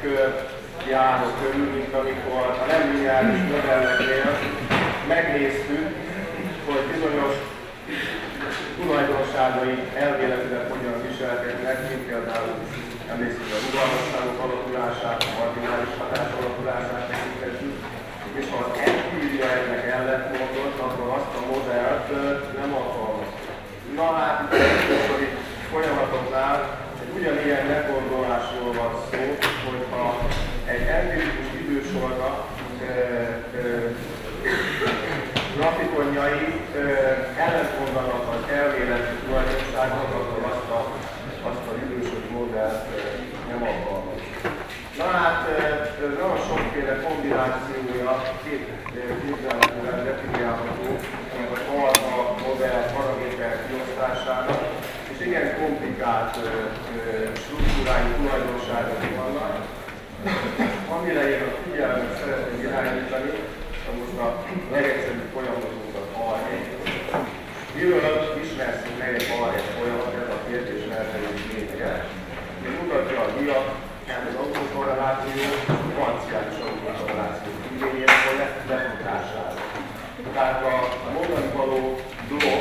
járó körül, mint amikor a nem lineáris modelleknél megnéztük, hogy bizonyos tulajdonságai elméletileg hogyan viselkednek, mint például emlékszünk a rugalmasságok alakulását, a marginális hatás alakulását tekintetjük, és ha az empíria ennek ellentmondott, akkor azt a modellt nem alkalmaztuk. Na hát itt a legtöbbszöri folyamatoknál egy ugyanilyen meggondolásról van szó, hogyha egy empirikus idősornak grafikonjai ellentmondanak az elméleti tulajdonságnak, akkor azt a idősori modellt nem alkalmaz. Na hát, nagyon sokféle kombinációja képzelhetően definiálható a modell paraméter kiosztásának, és igen komplikált struktúrái, tulajdonságok vannak, amire én a figyelmet szeretném irányítani, most a legegyszerűbb folyamatunkat arra. Miről ismerszünk meg egy arra folyamat, ez a kérdés elterülés lényege. Ez mutatja a dia, az autokorreláció, a parciális autokorreláció igényének lefutására. Tehát a mondani való blokk,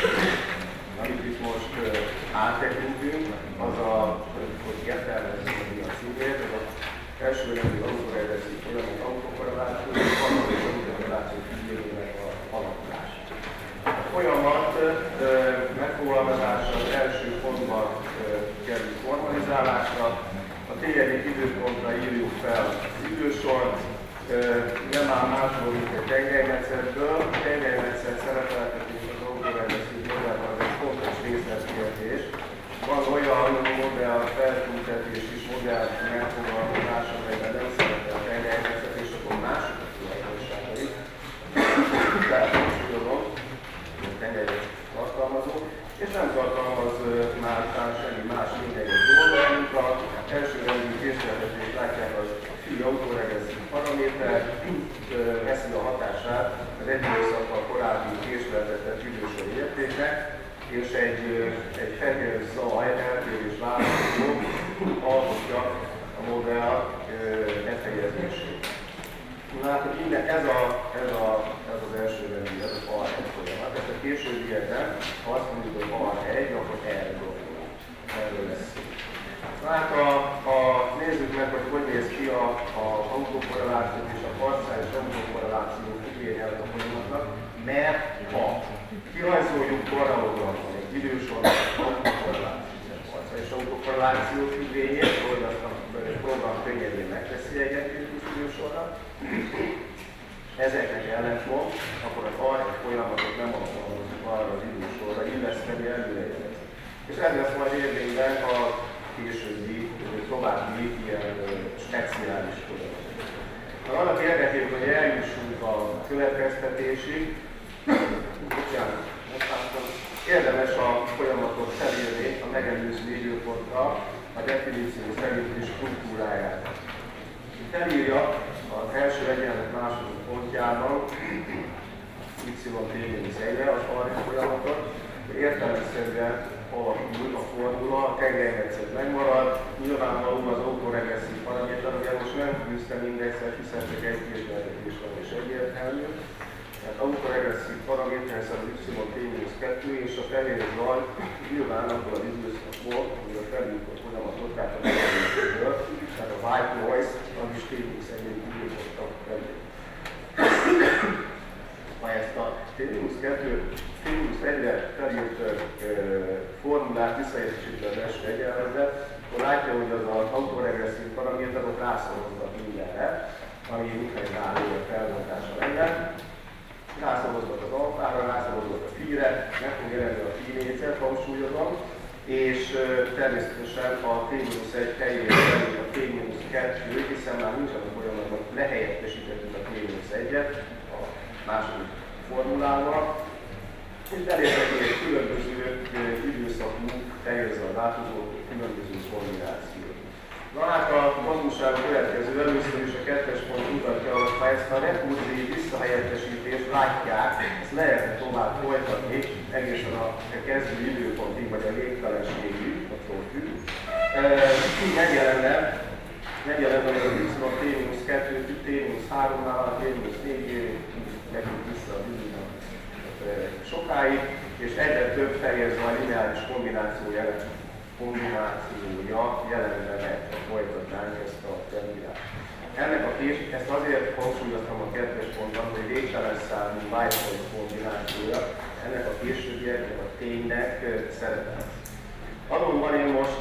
amit itt most áttekintünk, az hogy értelmezzük a címét, az az első rendű autoregresszív folyamat autokorreláció, és a harmadik autokorreláció igényének a alakulása. A folyamat megfogalmazása az első pontban kerül formalizálásra. A tényleges időpontra írjuk fel az idősort, nem áll másból, mint egy tengelymetszetből. A tengelymetszetben szerepeltetünk az autoregresszív modellben, az egy fontos részletkérdés. Van olyan modell feltüntetés és modell megfogalmazás, amelyben nem szerepel a tengelymetszetben, és akkor mások a tulajdonságai. Tehát tudom, hogy tengelymetszetben tartalmazó, és nem tartalmaz már semmi más lényeges dolgot, mint az első rendű készletetét látják az phi autoregresszív paraméter, veszi a hatását az egy időszakkal korábbi készletetett idősor értéknek, és egy fehér zaj eltérés változó alkotja a modell befejezését. Látod, ez az első rendű, ez a R1 folyamat. Ezt a későbbiekben, ha azt mondjuk, hogy R1, akkor erről lesz. Hát nézzük meg, hogy néz ki az autokorreláció és a parciális autokorreláció igénye a folyamatnak, mert ha kirajzoljuk paralogramon egy idősorban autokorreláció és a parciális autokorreláció igényét, hogy azt a program könnyedén megteszi egy empirikus idősorra, ezeknek ellentmond, akkor az arra folyamatot nem alkalmazunk arra az idősorra, illeszteni előrejelez. És ez lesz majd érvényben a későbbi, további ilyen speciális folyamat. Annak érdekében, hogy eljussunk a következtetésig, érdemes a folyamatot felírni a megelőző időpontra a definíció szerinti struktúráját. Felírja az első egyenlet második pontjában y-t-1-re az arra folyamatot, hogy értelmszerűen alakul a formula, a tengelymetszettet megmarad, nyilvánvalóan az autoregresszív paraméter, ugye most nem fűztem indexet, hiszen csak egy kézleltetés van és egyértelmű. Tehát autoregresszív paraméter, az y-t-2 és a fehér zaj nyilván akkor az időszakból, amikor felírjuk a folyamatot, tehát a megelőzőből, tehát a white noise, az is t-1 időszakot felírjuk. Ha ezt a t-1-re felírt formulát visszaértesítve az első egyenletbe, akkor látja, hogy az az autoregresszív paraméter ott rászoroznak mindenre, ami Mihály Dániel felmondása lenne. Rászoroznak az alfára, rászoroznak a phi-re, meg fog jelenni a phi-négyzet, hangsúlyozom, és természetesen a t-1 helyére felírt a t-2, hiszen már nincsen a folyamatban, lehelyettesítettük a t-1-et a második formulával, és elérhető egy különböző időszakú fejezve a változó különböző kombinációt. Na hát a tanulság következő, először is a 2-es pont mutatja, hogy ha ezt a rekurzív visszahelyettesítést látják, ezt lehetne tovább folytatni egészen a kezdő időpontig, vagy a végtelenségig, attól függ. Így megjelenne legyen hogy az Y-T-2, T-3-nál, T-4-ig, megyünk vissza a bizonyos sokáig, és egyre több teljes vagy lineáris kombinációja jelenve meg, ha folytatnánk ezt a terminát. Ennek a ezt azért hangsúlyoztam a 2-es pontban, hogy végtelen számú White-Noise kombinációja, ennek a későbbieknek a ténynek szerepel. Azonban én most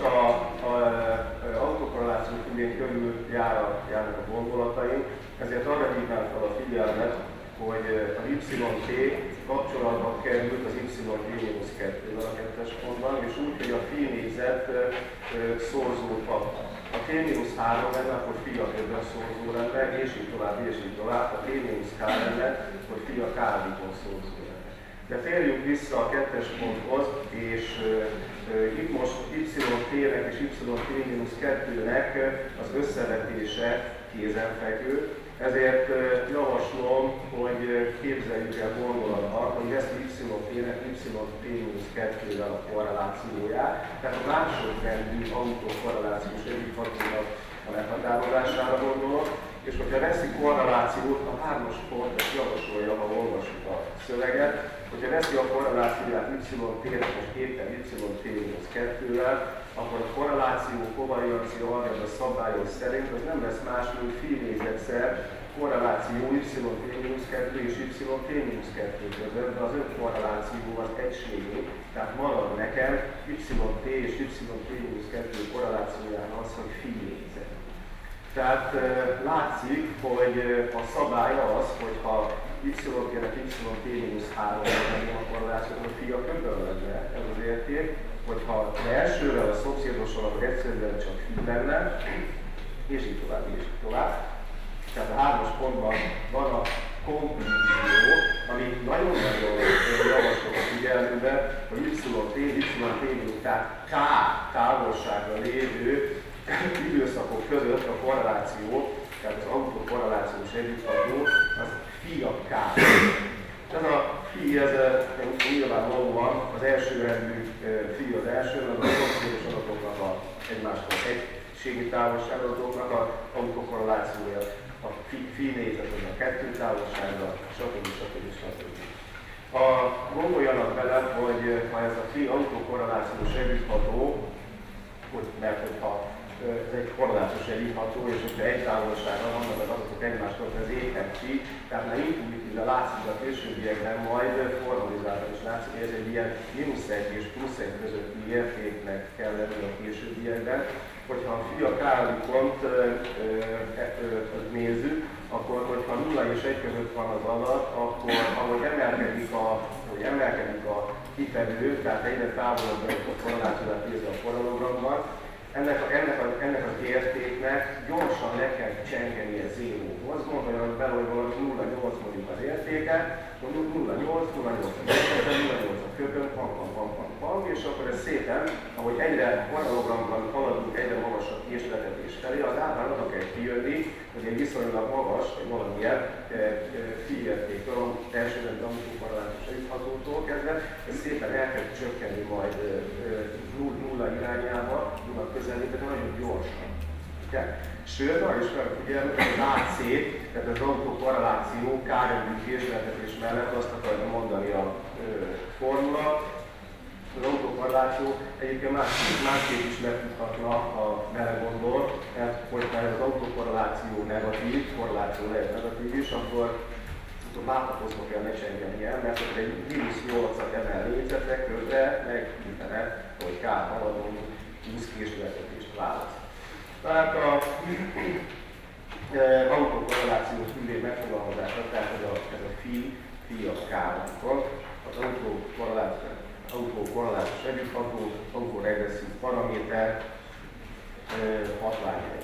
az autokorreláció függvény körül járnak a gondolataim, ezért arra hívnám fel a figyelmet, hogy az YT kapcsolatban került az YT-2-vel a 2-es pontban, és úgy, hogy a phi négyzet szorzót adta. A T-3 lenne, akkor phi a többen szorzó lenne, és így tovább, a T-K lenne, hogy phi a K-on szorzó lenne. De térjünk vissza a 2-es ponthoz, és itt most YT-nek és YT-2-nek az összevetése kézenfekvő, ezért javaslom, hogy képzeljük el gondolatban, hogy ezt YT-nek YT-2-vel a korrelációját, tehát a másodrendű autokorrelációs együtthatónak a meghatározására gondolok, és hogyha veszi korrelációt, a 3-as pont ezt javasolja, ha olvasjuk a szöveget, hogyha veszi a korrelációját YT-nek és éppen YT-2-vel, akkor a korreláció, kovariancia algebra szabályok szerint az nem lesz más, mint phi négyzetszer korreláció YT-2 és YT-2 között, de az önkorreláció az egységű, tehát marad nekem YT és YT-2 korrelációjának az, hogy phi négyzet. Tehát látszik, hogy a szabály az, hogy ha YT-nek YT-3 lenne a korreláció, akkor phi a köbön lenne ez az érték, hogyha elsőre a szomszédossal, akkor egyszerűen csak phi lenne, és így tovább. Tehát a 3-as pontban van a konklúzió, ami nagyon-nagyon javaslom a figyelmünkbe, hogy YT, tehát K távolságra lévő időszakok között a korreláció, tehát az autokorrelációs együttható, az phi a K. Ez a phi, ez nyilvánvalóan az elsőrendű phi az első, az a szomszédos adatoknak a egymástól egységi távolságadatoknak az autokorrelációja, a phi négyzetben a 2 távolsága, stb. Gondoljanak bele, hogy ha ez a phi autokorrelációs együttható, mert hogyha ez egy korrelációs együttható, és hogyha egy távolságra vannak az adatok egymástól, ez éppen phi, tehát már intuitíve látszik a későbbiekben, majd formalizálva is látszik, hogy ez egy ilyen -1 és +1 közötti értéknek kell lenni a későbbiekben. Hogyha a phi a k-i pont nézzük, akkor hogyha 0 és 1 között van az adat, akkor ahogy emelkedik a kifedő, tehát egyre távolabb a korrelációt nézni a forralogramban, ennek az értéknek gyorsan le kell csengenie zéróhoz. Gondoljanak bele, hogy valami 0,8 mondjuk az értéke, mondjuk 0,8 a köpön, pam, és akkor ez szépen, ahogy egyre forralogramban haladunk egyre magasabb késletetés felé, az általán oda kell kijönni, hogy egy viszonylag magas, vagy valamilyen phi értéktől, elsőrendű autokorrelációs együtthatótól kezdve, ez szépen el kell csökkenni majd nulla irányába, nulla közelébe, de nagyon gyorsan. Sőt, arra is felfigyelni, hogy az AC, tehát az autokorreláció k-rendű késletetés mellett azt akarja mondani a formula, az autokorreláció egyébként másképp is letudhatna a belegondol, mert hogyha ez az autokorreláció negatív, korreláció lehet negatív is, akkor változva kell ne csengenie, mert akkor egy -8-at emel négyzetre, közre megütene, hogy K haladunk 20 késletetést választ. Tehát az autokorrelációs függvény megfogalmazása, tehát ez a phi a k-on, az autokorrelációs együttható, autoregresszív paraméter hatványai.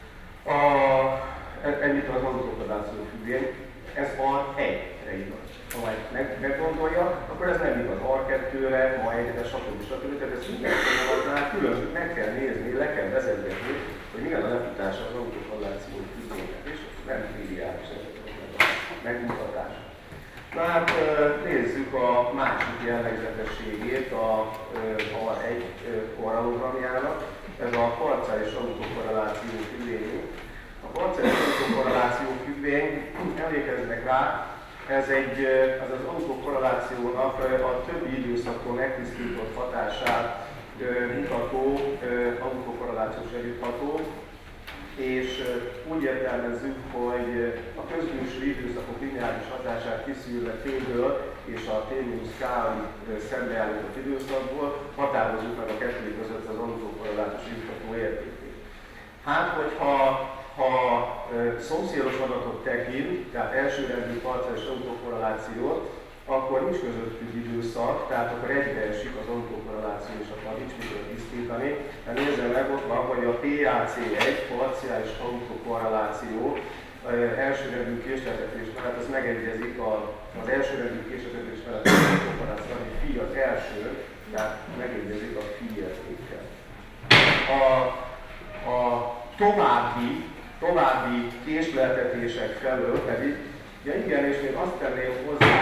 Ennyit az autokorrelációs függvény, ez R1-re igaz. Ha majd meggondolja, akkor ez nem igaz R2-re, ma 1-re, stb. Tehát ezt minden folyamatnál külön meg kell nézni, le kell vezetgetni, hogy milyen a lefutása az autokorrelációs függvénynek, és nem triviális a megmutatás. Na hát nézzük a másik jellegzetességét a R1 korrelogramjának. Ez a parciális autokorreláció függvényünk. A parciális autokorreláció függvény, emlékeznek rá, ez az autokorrelációnak a többi időszaktól megtisztított hatását mutató autokorrelációs együttható, és úgy értelmezzük, hogy a közbűső időszakok lineáris hatását kiszűrve T-ből és a T-K szembeállított időszakból határozzuk meg a kettő között az autokorrelációs együttható értékét. Hát, hogyha szomszédos adatot tekint, tehát elsőrendű parciális autokorrelációt, akkor nincs közöttük időszak, tehát akkor egybeesik az autokorreláció és akkor nincs mitől tisztítani. Tehát nézze meg, ott van, hogy a PAC1 parciális autokorreláció elsőrendű késleltetés mellett, az megegyezik az elsőrendű késleltetés mellett az autokorreláció, ami phi az első, tehát megegyezik a phi értékkel. A további késleltetések felől pedig, ja igen, és még azt tenném hozzá,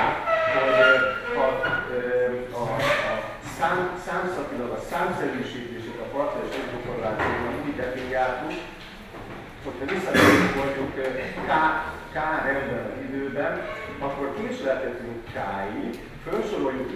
hogy számszakilag a számszerűsítését a parciális autokorrelációban úgy definiáltuk, hogyha visszatérünk mondjuk K rendben az időben, akkor késleltetünk K-ig, felsoroljuk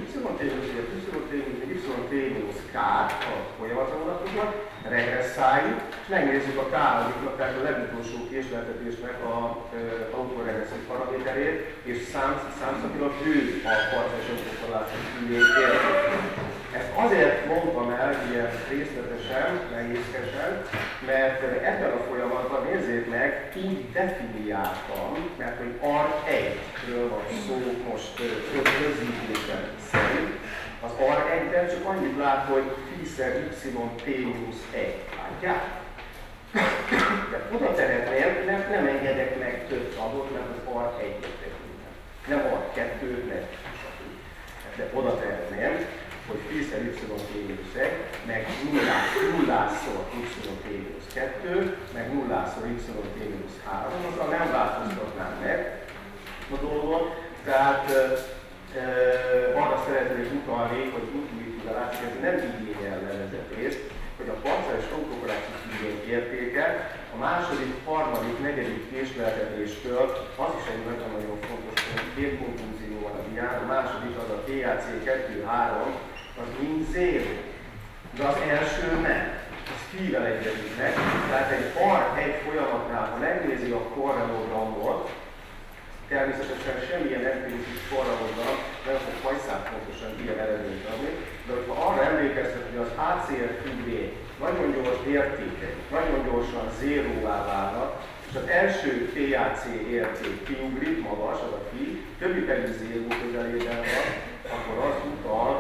y-t-k a folyamatolatokat, regresszáljuk, és megnézzük a K-adiknak, tehát a legutolsó késleltetésnek az autoregresszív paraméterét, és számszakilag ő a parciális autokorrelációs függvény értékét. Ezt azért mondtam el ilyen részletesen, nehézkesen, mert ebben a folyamatban nézzék meg, úgy definiáltam, mert hogy AR1-ről van szó most rögzítésen szerint. Az AR1-ben csak annyit lát, hogy phi-szer y-t-1. Látják? De oda teretnél nem engedek meg több adót, mert az AR1-et tekintem. Nem AR2-t, nem stb. De oda teretném, hogy phi-szer y-t-1, meg nullásszor y-t-2, meg nullásszor y-t-3, azzal nem változtatnám meg a dolgot, tehát arra szeretnék utalni, hogy intuitíve látszik, ez nem igényel levezetést, hogy a parciális autokorrelációs függvény értéke a második, harmadik, negyedik késleltetéstől, az is egy nagyon fontos két konklúzió van a dián, a második az a PAC 2-3, az mind 0. De az első nem. Az phi-vel egyezik meg. Tehát egy AR1 folyamatnál, ha megnézi a parallelogramot, természetesen semmilyen empirikus parallelogram nem fog hajszálpontosan ilyen eredményt adni, de hogyha arra emlékeztet, hogy az ACR függvény nagyon gyors értékei, nagyon gyorsan zéróvá válnak, és az első PAC érték kiugrik, magas, az a phi, többi pedig zéró közelében van, akkor az utal,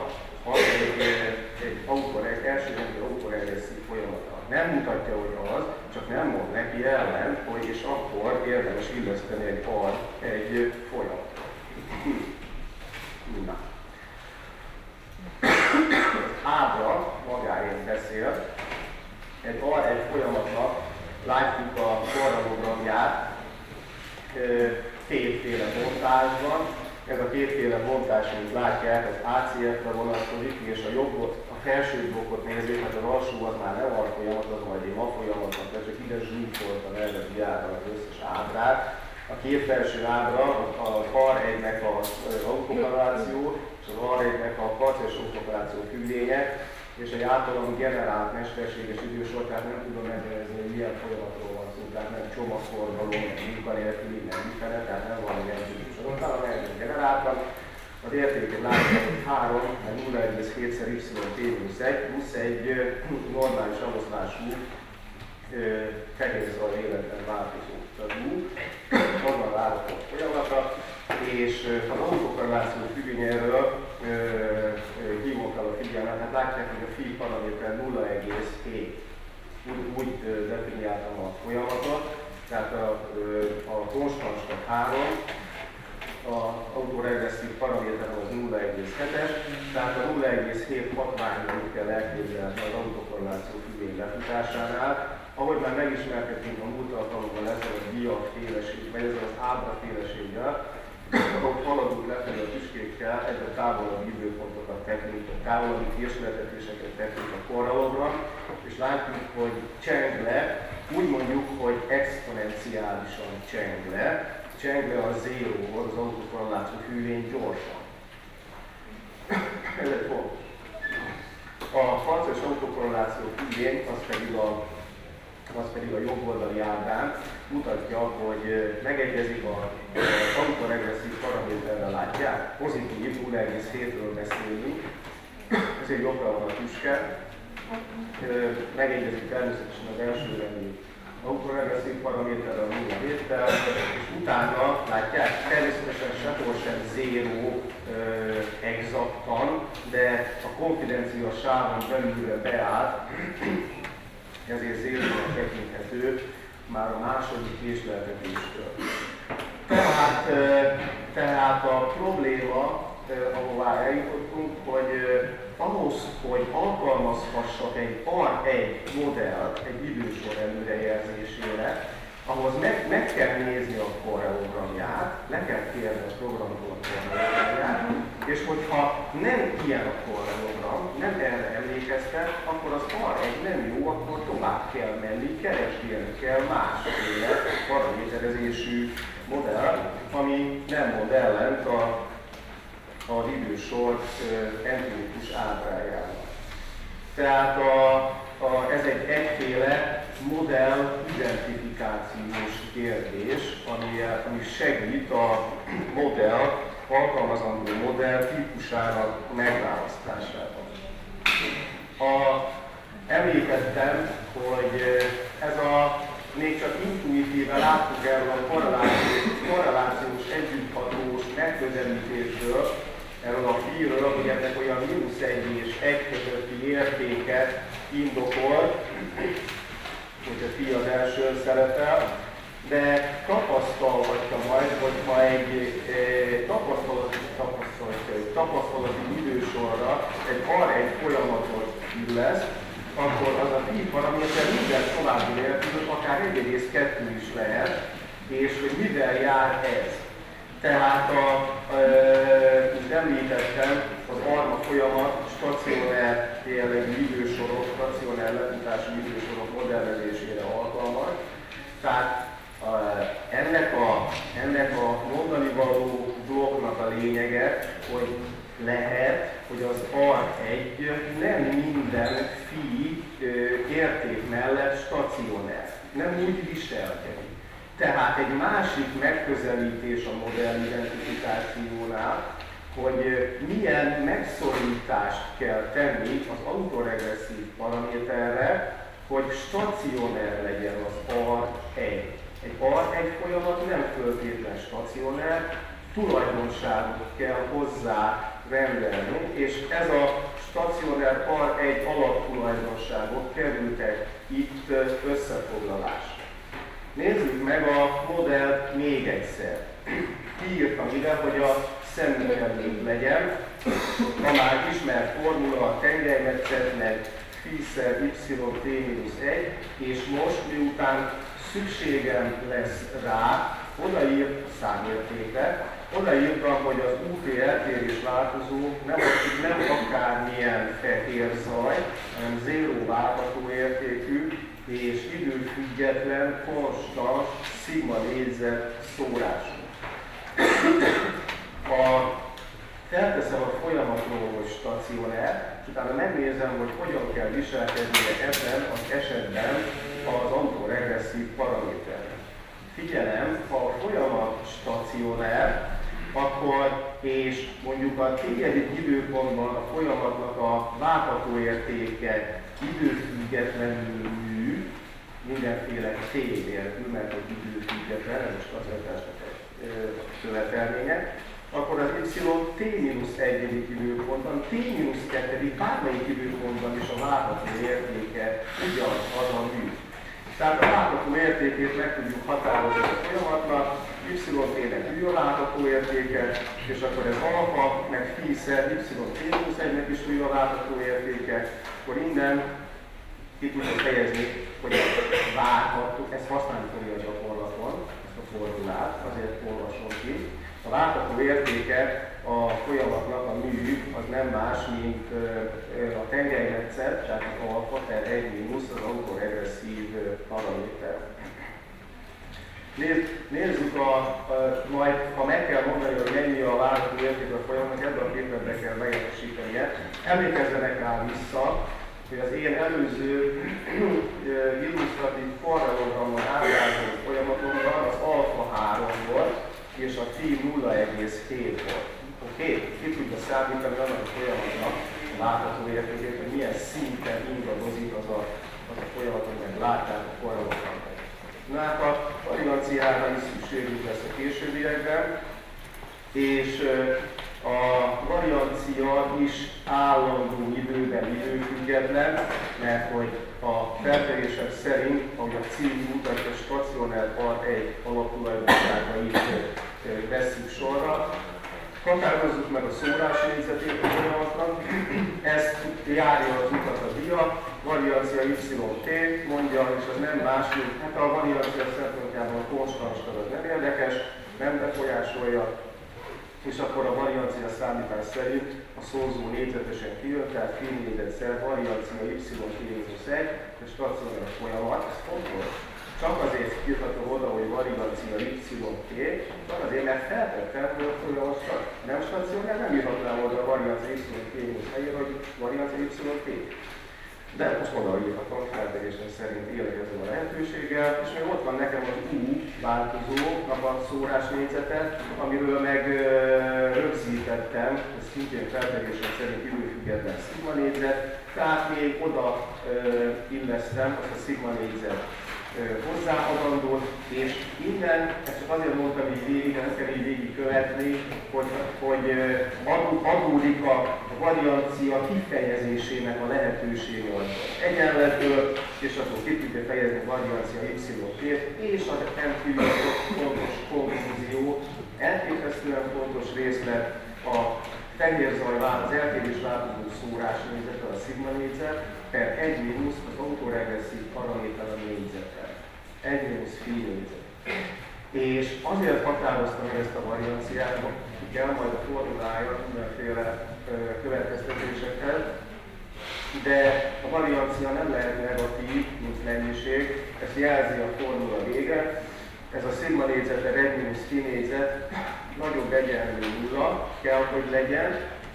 egy elsőrendű autoregresszív folyamatra. Nem mutatja, hogy az, csak nem mond neki ellen, hogy és akkor érdemes illeszteni egy folyamatra. Na. Ábra magáért beszél. Egy folyamatnak látjuk a parallelogramját kétféle bontásban. Ez a kétféle bontás, mint látják, az ACF-re vonatkozik, és a felső blokkot nézzék, hát az alsó az már nem a folyamat, az majd egy ma folyamatnak, de csak ide zsúfoltam erre a diára az összes ábrát. A két felső ábra az AR1-nek az autokorreláció, és az AR1-nek a parciális autokorreláció függvénye, és egy általam generált mesterséges idősor, tehát nem tudom megnevezni, hogy milyen folyamatról van szó, tehát nem csomagforgalom, meg munkanélküli, meg mifele, tehát nem van ilyen idősor. Talán generáltam, az értéket látjuk, hogy 3, meg 0,7-szer y-t-1 plusz egy normális avoszlású fehérszal életben változó tagú, onnan várható folyamatra, és az autokorreláció függvényéről hívom fel a figyelmet, hát látják, hogy a phi paraméter 0,7. Úgy definiáltam a folyamatot, tehát a konstansnak 3, az autoregresszív paraméter az 0,7-es, tehát a 0,7 hatványút kell elképzelni az autokorreláció függvény lefutásánál. Ahogy már megismerkedtünk a múlt alkalommal ezzel a diaféleség, vagy ezzel az ábraféleséggel, ahogy haladunk lefelé a tüskékkel, egyre távolabb időpontokat tekintünk, távolabbi késleltetéseket tekintünk a parallelogram, és látjuk, hogy cseng le, úgy mondjuk, hogy exponenciálisan cseng le a zéróhoz, az autokorreláció hűvén gyorsan. Ez egy fontos. A francia autokorreláció hűvén, az pedig a jobb oldali ábrán mutatja, hogy megegyezik az autoregresszív paraméterrel, látják, pozitív 0,7-ről beszélünk, ezért jobbra van a tüske, megegyezik természetesen az elsőrendű autoregresszív paraméterrel, a 0,7-tel, és utána látják, természetesen sehol sem zéró exaktan, de a konfidencia sávon belülre beállt, ezért zérónak tekinthető már a második késleltetéstől. Tehát a probléma, ahová eljutottunk, hogy ahhoz, hogy alkalmazhassak egy R1 modellt egy idősor előrejelzésére, ahhoz meg kell nézni a koreogramját, le kell kérni a programtól a koreogramját, és hogyha nem ilyen a koreogram, nem erre emlékeztet, akkor az R1 nem jó, akkor tovább kell menni, keresgélni kell másféle paraméterezésű modell, ami nem mond ellent az idősor empirikus ábrájának. Tehát ez egy egyféle modell identifikációs kérdés, ami segít a modell, alkalmazandó modell típusának megválasztásában. Említettem, hogy ez még csak intuitíve láttuk erről a korrelációs együtthatós megközelítésről, erről a phi-ről, hogy ennek olyan -1 és 1 közötti értéket indokol, hogy a phi az első szerepel, de tapasztalhatja majd, hogyha egy tapasztalati idősorra egy R1 folyamatot lesz, akkor az a phi paraméter minden további nélkül akár 1,2 is lehet, és hogy mivel jár ez. Tehát, mint említettem, az ARMA folyamat stacionár jellegű idősorok, stacionár letutású idősorok modellezésére alkalmas. Tehát ennek a mondani való blokknak a lényege, hogy lehet, hogy az R1 nem minden phi érték mellett stacionár, nem úgy viselkedik. Tehát egy másik megközelítés a modellidentifikációnál, hogy milyen megszorítást kell tenni az autoregresszív paraméterre, hogy stacionár legyen az R1. Egy R1 folyamat nem föltétlenül stacionár, tulajdonságot kell hozzá rendelni, és ez a stacionár R1 alaptulajdonságok kerültek itt összefoglalásra. Nézzük meg a modellt még egyszer. Kiírtam ide, hogy a szemünk előtt legyen. A már ismert formula a tengelymetszetnek phi-szer y-t-1, és most miután szükségem lesz rá, odaírt a számértékre, odaírtam, hogy az UT eltérés változó nem akármilyen fehér zaj, hanem zéró váltható értékű és időfüggetlen, konstans, szigma négyzet szórású. Felteszem a folyamatról, hogy stacionár, utána megnézem, hogy hogyan kell viselkednie ebben az esetben az autoregresszív paraméterre. Figyelem, ha a folyamat stacionár, akkor, és mondjuk a téged időpontban a folyamatnak a váltható értéke időfüggetlenül mű, mindenféle t nélkül, mert egy időfüggetlen, ez a stabilitásnak egy követelménye, akkor az y t-1. időpontban, t-2. bármelyik időpontban is a várható értéke ugyanaz a mű. Tehát a várható értékét meg tudjuk határozni a folyamatnak, y-t-nek új a várható értéke, és akkor ez alfa, meg phi-szer y-t-1-nek is új a várható értéke, akkor innen ki tudjuk fejezni, hogy várható, ezt használni fogja a gyakorlaton, ezt a formulát, azért olvasom ki. A várható értéke a folyamatnak a mű az nem más, mint a tengelymetszet, tehát a alfa per 1- az autoregresszív paraméter. Nézzük, majd ha meg kell mondani, hogy mennyi a várható érték a folyamatnak, ebben a képletben kell megerősítenie. Emlékezzenek rá vissza, hogy az én előző illusztratív forralomban ábrázolt folyamatomban az alfa 3 volt, és a t 0,7 volt. Oké? Ki tudja számítani annak a folyamatnak a látható értékét, hogy milyen szinten ingadozik az a folyamat, hogy látják a forralomban. Na hát a varianciára is szükségünk lesz a későbbiekben, és a variancia is állandó időben időfüggetlen, mert hogy a feltevések szerint, ahogy a cím mutatja, stacionár part 1 alaptulajdonságait vesszük sorra. Határozzuk meg a szórásnégyzetét a folyamatnak, ezt járja az utat a dia, variancia yt mondja, és az nem más, mint hát a variancia szempontjában a konstans az nem érdekes, nem befolyásolja, és akkor a variancia számítás szerint a szózó négyzetesen kijön, tehát fémnégyszer variancia y-1, és stacionár a folyamat, ez fontos. Csak azért írhatom oda, hogy variancia y-t, csak azért, mert feltettem, hogy a folyamat nem stacionár, nem írhatnám oda a variancia y-t helyére, hogy variancia y-t. De most odaírhatom, feltevésem szerint élek ezzel a lehetőséggel, és még ott van nekem az U változónak a szórásnégyzete, amiről meg rögzítettem, ez szintén feltevésem szerint időfüggetlen szigma négyzet, tehát még oda illesztem azt a szigma négyzet hozzáadandót, és innen, ezt csak azért mondtam így végig, nem kell így végig követni, hogy adódik a variancia kifejezésének a lehetősége az egyenletből, és akkor ki tudja fejezni a variancia y-t, és az rendkívül fontos konklúzió, elképesztően fontos részlet a az eltérés változó szórásnégyzete, a szigma négyzet, per 1- az autoregresszív paraméter a négyzettel. 1- phi négyzet. És azért határoztam ezt a varianciát, hogy kell majd a formulája mindenféle következtetésekhez, de a variancia nem lehet negatív, mint mennyiség, ezt jelzi a formula vége. Ez a szigma négyzet, 1- phi négyzet nagyobb egyenlő nulla kell, hogy legyen.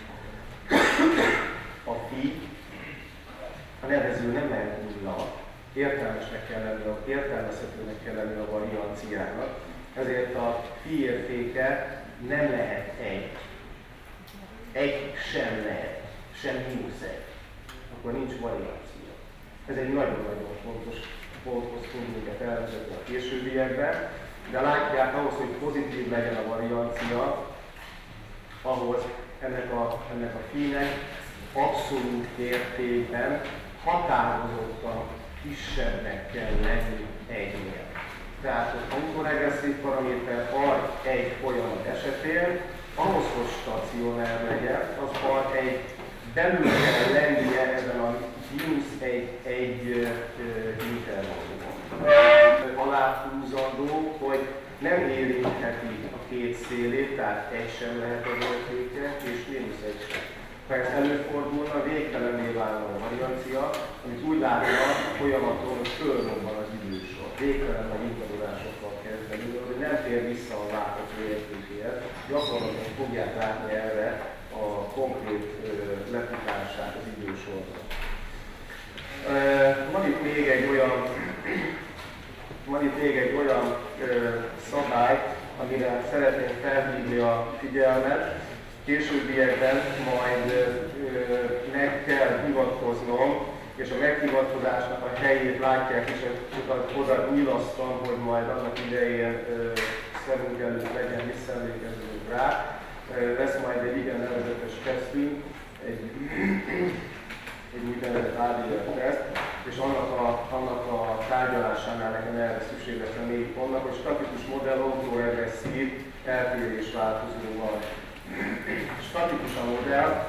A phi, a nevező nem lehet nulla, értelmezhetőnek kell lenni a varianciának, ezért a phi értéke nem lehet 1. 1 sem lehet, sem -1. Akkor nincs variancia. Ez egy nagyon-nagyon fontos ponthoz tudunk minket elvezetni a későbbiekben, de látják, ahhoz, hogy pozitív legyen a variancia, ahhoz ennek a phi-nek abszolút értékben határozottan kisebbnek kell lenni 1-nél. Tehát az autoregresszív paraméter R1 folyamat esetén, ahhoz, hogy stacionár legyen, az R1 belül kell lennie ezen a -1 intervallumon. Aláhúzandó, hogy nem érintheti a két szélét, tehát 1 sem lehet az értéke, és -1 sem. Ha ez előfordulna, végtelenné válna a variancia, amit úgy látja a folyamaton, hogy fölrobban az idősor. Végtelen nagy ingadozásokkal kezdeni, hogy nem tér vissza a látható értékéhez. Gyakorlatilag fogják látni erre a konkrét lefutását az idősorban. Van itt még egy olyan szabály, amire szeretném felhívni a figyelmet. Későbbiekben majd meg kell hivatkoznom, és a meghivatkozásnak a helyét látják, és oda nyilasztom, hogy majd annak idején szemünk előtt legyen, visszaemlékezünk rá. Lesz majd egy igen nevezetes tesztünk, egy úgynevezett ADL teszt, és annak a tárgyalásánál nekem erre szükség lesz a 4 pontnak, hogy statikus modell, autoregresszív eltérés változó van. Statikus a modell,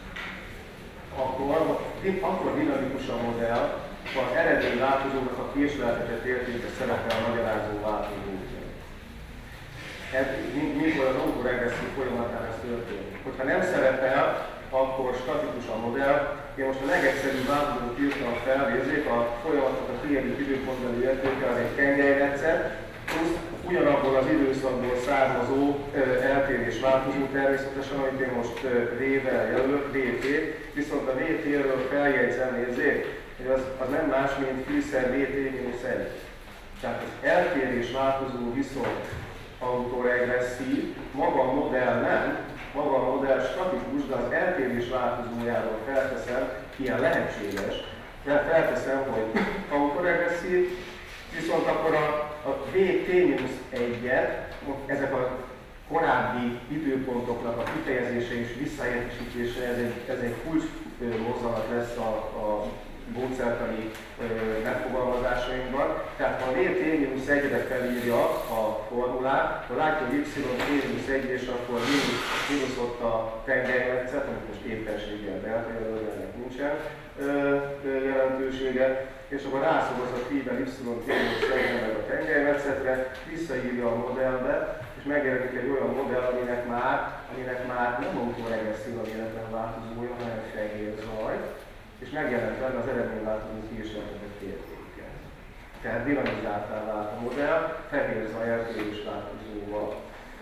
akkor dinamikus a modell, ha az eredmény változónak a késleltetett értéke szerepel a magyarázó változóként. mint hogy az autoregresszív folyamatán ez történik. Hogyha nem szerepel, akkor statikus a modell. Én most a legegyszerűbb változatot írtam fel, nézzék, a folyamatnak a t-ig időpontbeli értéke az egy tengelyrendszer, plusz ugyanabból az időszakból származó eltérés változó természetesen, amit én most V-vel jelölök, VT, viszont a VT-ről feljegyzem, nézzék, hogy az nem más, mint fűszer VT-1. Tehát az eltérés változó viszont autoregresszív, maga a modell nem, maga a modell statikus, de az eltérés változójáról felteszem, ilyen lehetséges, felteszem, hogy autoregresszív, viszont akkor a VT-1-et, ezek a korábbi időpontoknak a kifejezése és visszaértesítése, ez egy kulcs mozzanat lesz a módszertani megfogalmazásainkban. Tehát ha a VT-1-et felírja a formulát, akkor látja, hogy y-1 és akkor mínusz ott a tengelymetszet, amit most éppenséggel delta jelölőnek nincsen jelentősége, és akkor rászoroz a t-ben y-1 meg a tengelymetszetre, visszaírja a modellbe, és megjelenik egy olyan modell, aminek már nem autoregresszív a véletlenváltozója, hanem fehér zaj, és megjelent benne az eredményváltozó kísérleteket értéke. Tehát dinamizáltá vált a modell, fehér zaj eltérés változóval.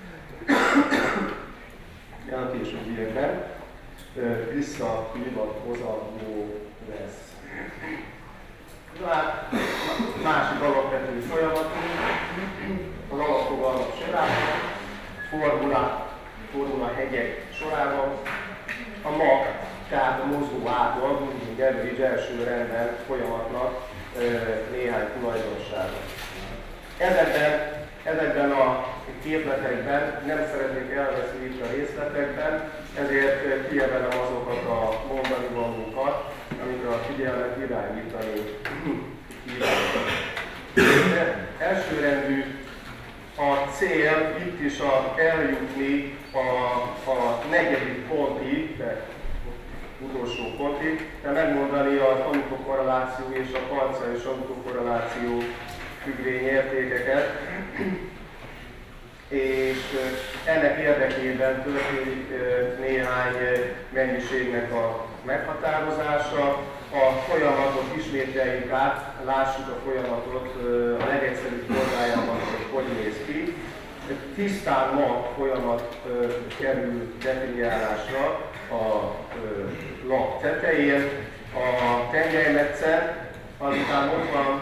A későbbiekben visszahivatkozható lesz. Hát, másik alapvető folyamatunk, az alapfogalmak sorában, formula hegyek sorában, a mag, tehát a mozgó átlag, mindig average első rendben folyamatnak néhány tulajdonsága. Ezekben a képletekben nem szeretnék elveszni itt a részletekben, ezért kiemelem azokat a mondani valókat, amikre a figyelmet irányítani kívánok. Elsőrendű a cél itt is eljutni a negyedik pontig, de utolsó pontig, de megmondani az autokorreláció és a parciális autokorreláció függvényértékeket, és ennek érdekében történik néhány mennyiségnek a meghatározása. A folyamatot ismételjük át, lássuk a folyamatot a legegyszerűbb formájában, hogy néz ki. Tisztán mag folyamat kerül definiálásra a lap tetején, a tengelymetszer, azután ott van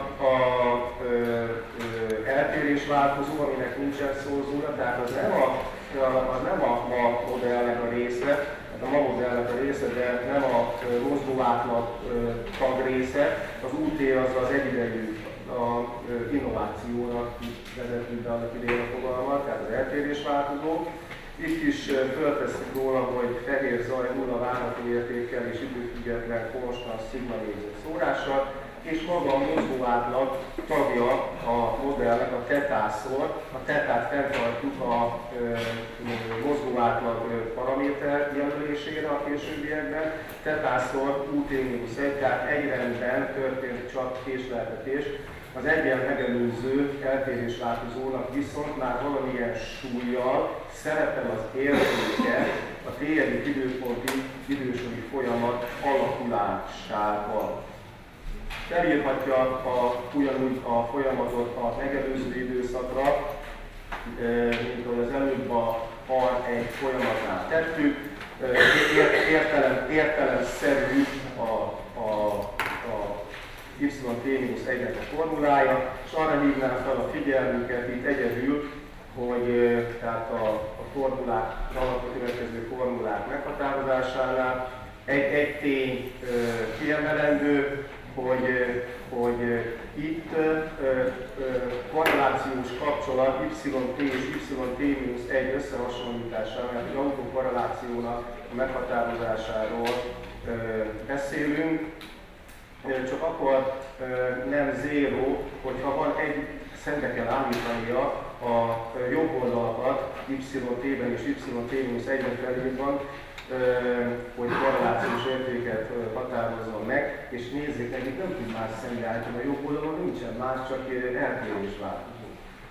az eltérésváltozó, aminek nincsen szorzója, tehát az nem a ma modellnek a része, a ma modellnek a része, de nem a mozgó átlag tag része. Az UT az egyidejű innovációnak vezetünk be annak idején a fogalmat, tehát az eltérésváltozó. Itt is föltesszük róla, hogy fehér zaj nulla várható értékkel és időfüggetlen konstans szigma négyzet szórással, és maga a mozgó átlag tagja a modellnek a tetászor. A tetát fenntartjuk a mozgó átlag paraméter jelölésére a későbbiekben. Tetászor UT-1, tehát egy rendben történt csak késleltetés. Az egyen megelőző eltérésváltozónak viszont már valamilyen súllyal szerepel az értéke a t-ig időponti idősori folyamat alakulásával. Felírhatja ugyanúgy a folyamatot a megelőző időszakra, mint ahogy az előbb a R1 folyamatnál tettük. Értelemszerű a YT-1-nek a formulája, és arra hívnám fel a figyelmünket itt egyedül, hogy tehát a formulák, a következő formulák meghatározásánál egy tény kiemelendő, hogy itt korrelációs kapcsolat YT és YT-1 összehasonlításáról, mert egy autokorrelációnak a meghatározásáról beszélünk. Csak akkor nem zéró, hogyha van szembe kell állítania a jobb oldalakat YT-ben és YT-1-ben felírva, hogy korrelációs értéket határozzon meg, és nézzék meg, itt nem tud más szembeállítani, a jobb oldalon nincsen más, csak eltérésváltozó.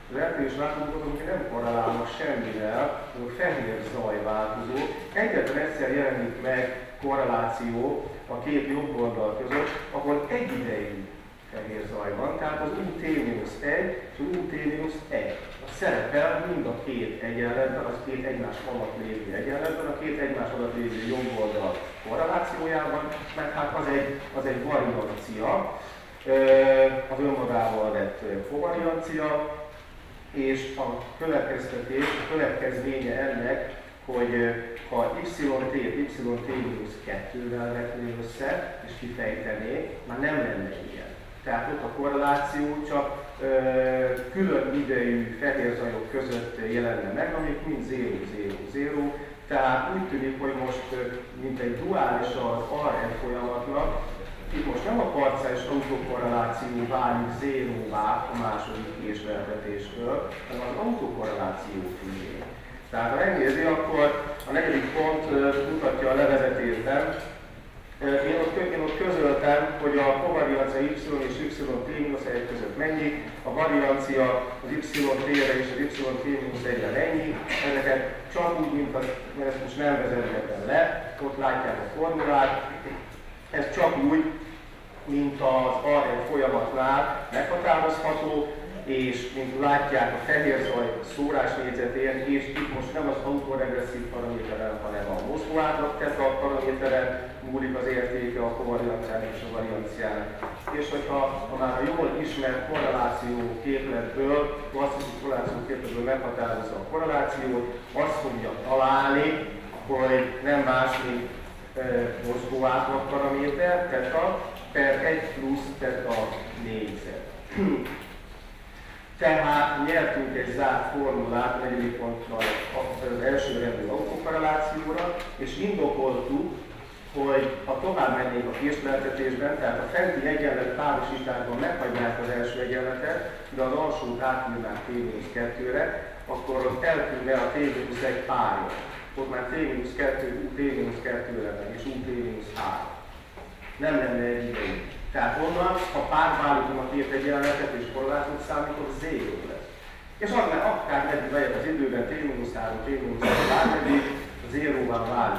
Az RTL-s változók nem korrelálnak semmivel, azok fehér zajváltozó. Egyetlen egyszer jelenik meg korreláció a két jobb oldal között, ahol egyidejű fehér zaj van, tehát az UT-1 és az UT-1. A szerepel mind a két egyenletben, az két egymás alatt lévő egyenletben, a két egymás alatt lévő jobb oldal korrelációjában, mert hát az egy variancia, az önmagával lett kovariancia, és a következménye ennek, hogy ha y-t y-2-vel vetné össze, és kifejtené, már nem lenne ilyen. Tehát ott a korreláció csak külön idejű fehér zajok között jelenne meg, amik mind 0-0-0. Tehát úgy tűnik, hogy most mint egy duális az ARN folyamatnak, itt most nem a parciális autokorreláció válik zéróvá a második késleltetéstől, hanem az autokorreláció függvény. Tehát ha megnézi, akkor a negyedik pont mutatja a levezetésben. Én ott közöltem, hogy a kovariancia y és y-t-1 között mennyi, a variancia az y-t-re és az y-t-1-re mennyi. Ezeket csak úgy, mint ezt most nem vezetgetem le, ott látják a formulát. Ez csak úgy, mint az ARN folyamatnál meghatározható, és mint látják a fehér zaj szórásnégyzetén, és itt most nem az autoregresszív paraméteren, hanem a mozgó átlag teta paraméteren múlik az értéke a kovarianciának és a varianciának. És hogyha már a jól ismert korreláció képletből, klasszikus korreláció képletből meghatározza a korrelációt, azt fogja találni, hogy nem más, mint mozgó átlag paraméter, teta, per 1 plusz teta négyzet. Tehát nyertünk egy zárt formulát a negyedik ponttal az első rendű autokorrelációra, és indokoltuk, hogy ha tovább mennénk a késleltetésben, tehát a fenti egyenlet párosításban meghagynák az első egyenletet, de az alsót átírnánk T-2-re, akkor ott eltűnne a T-1 párja. Ott már T-2, T-2 lenne, és T-3. Nem lenne egy idejű. Tehát onnan, ha párválítom a két egyenletet és korlátot számítok, 0 lesz. És akár meddig vegyek az időben, T-3, T-3 bármeddig, 0-vá válik.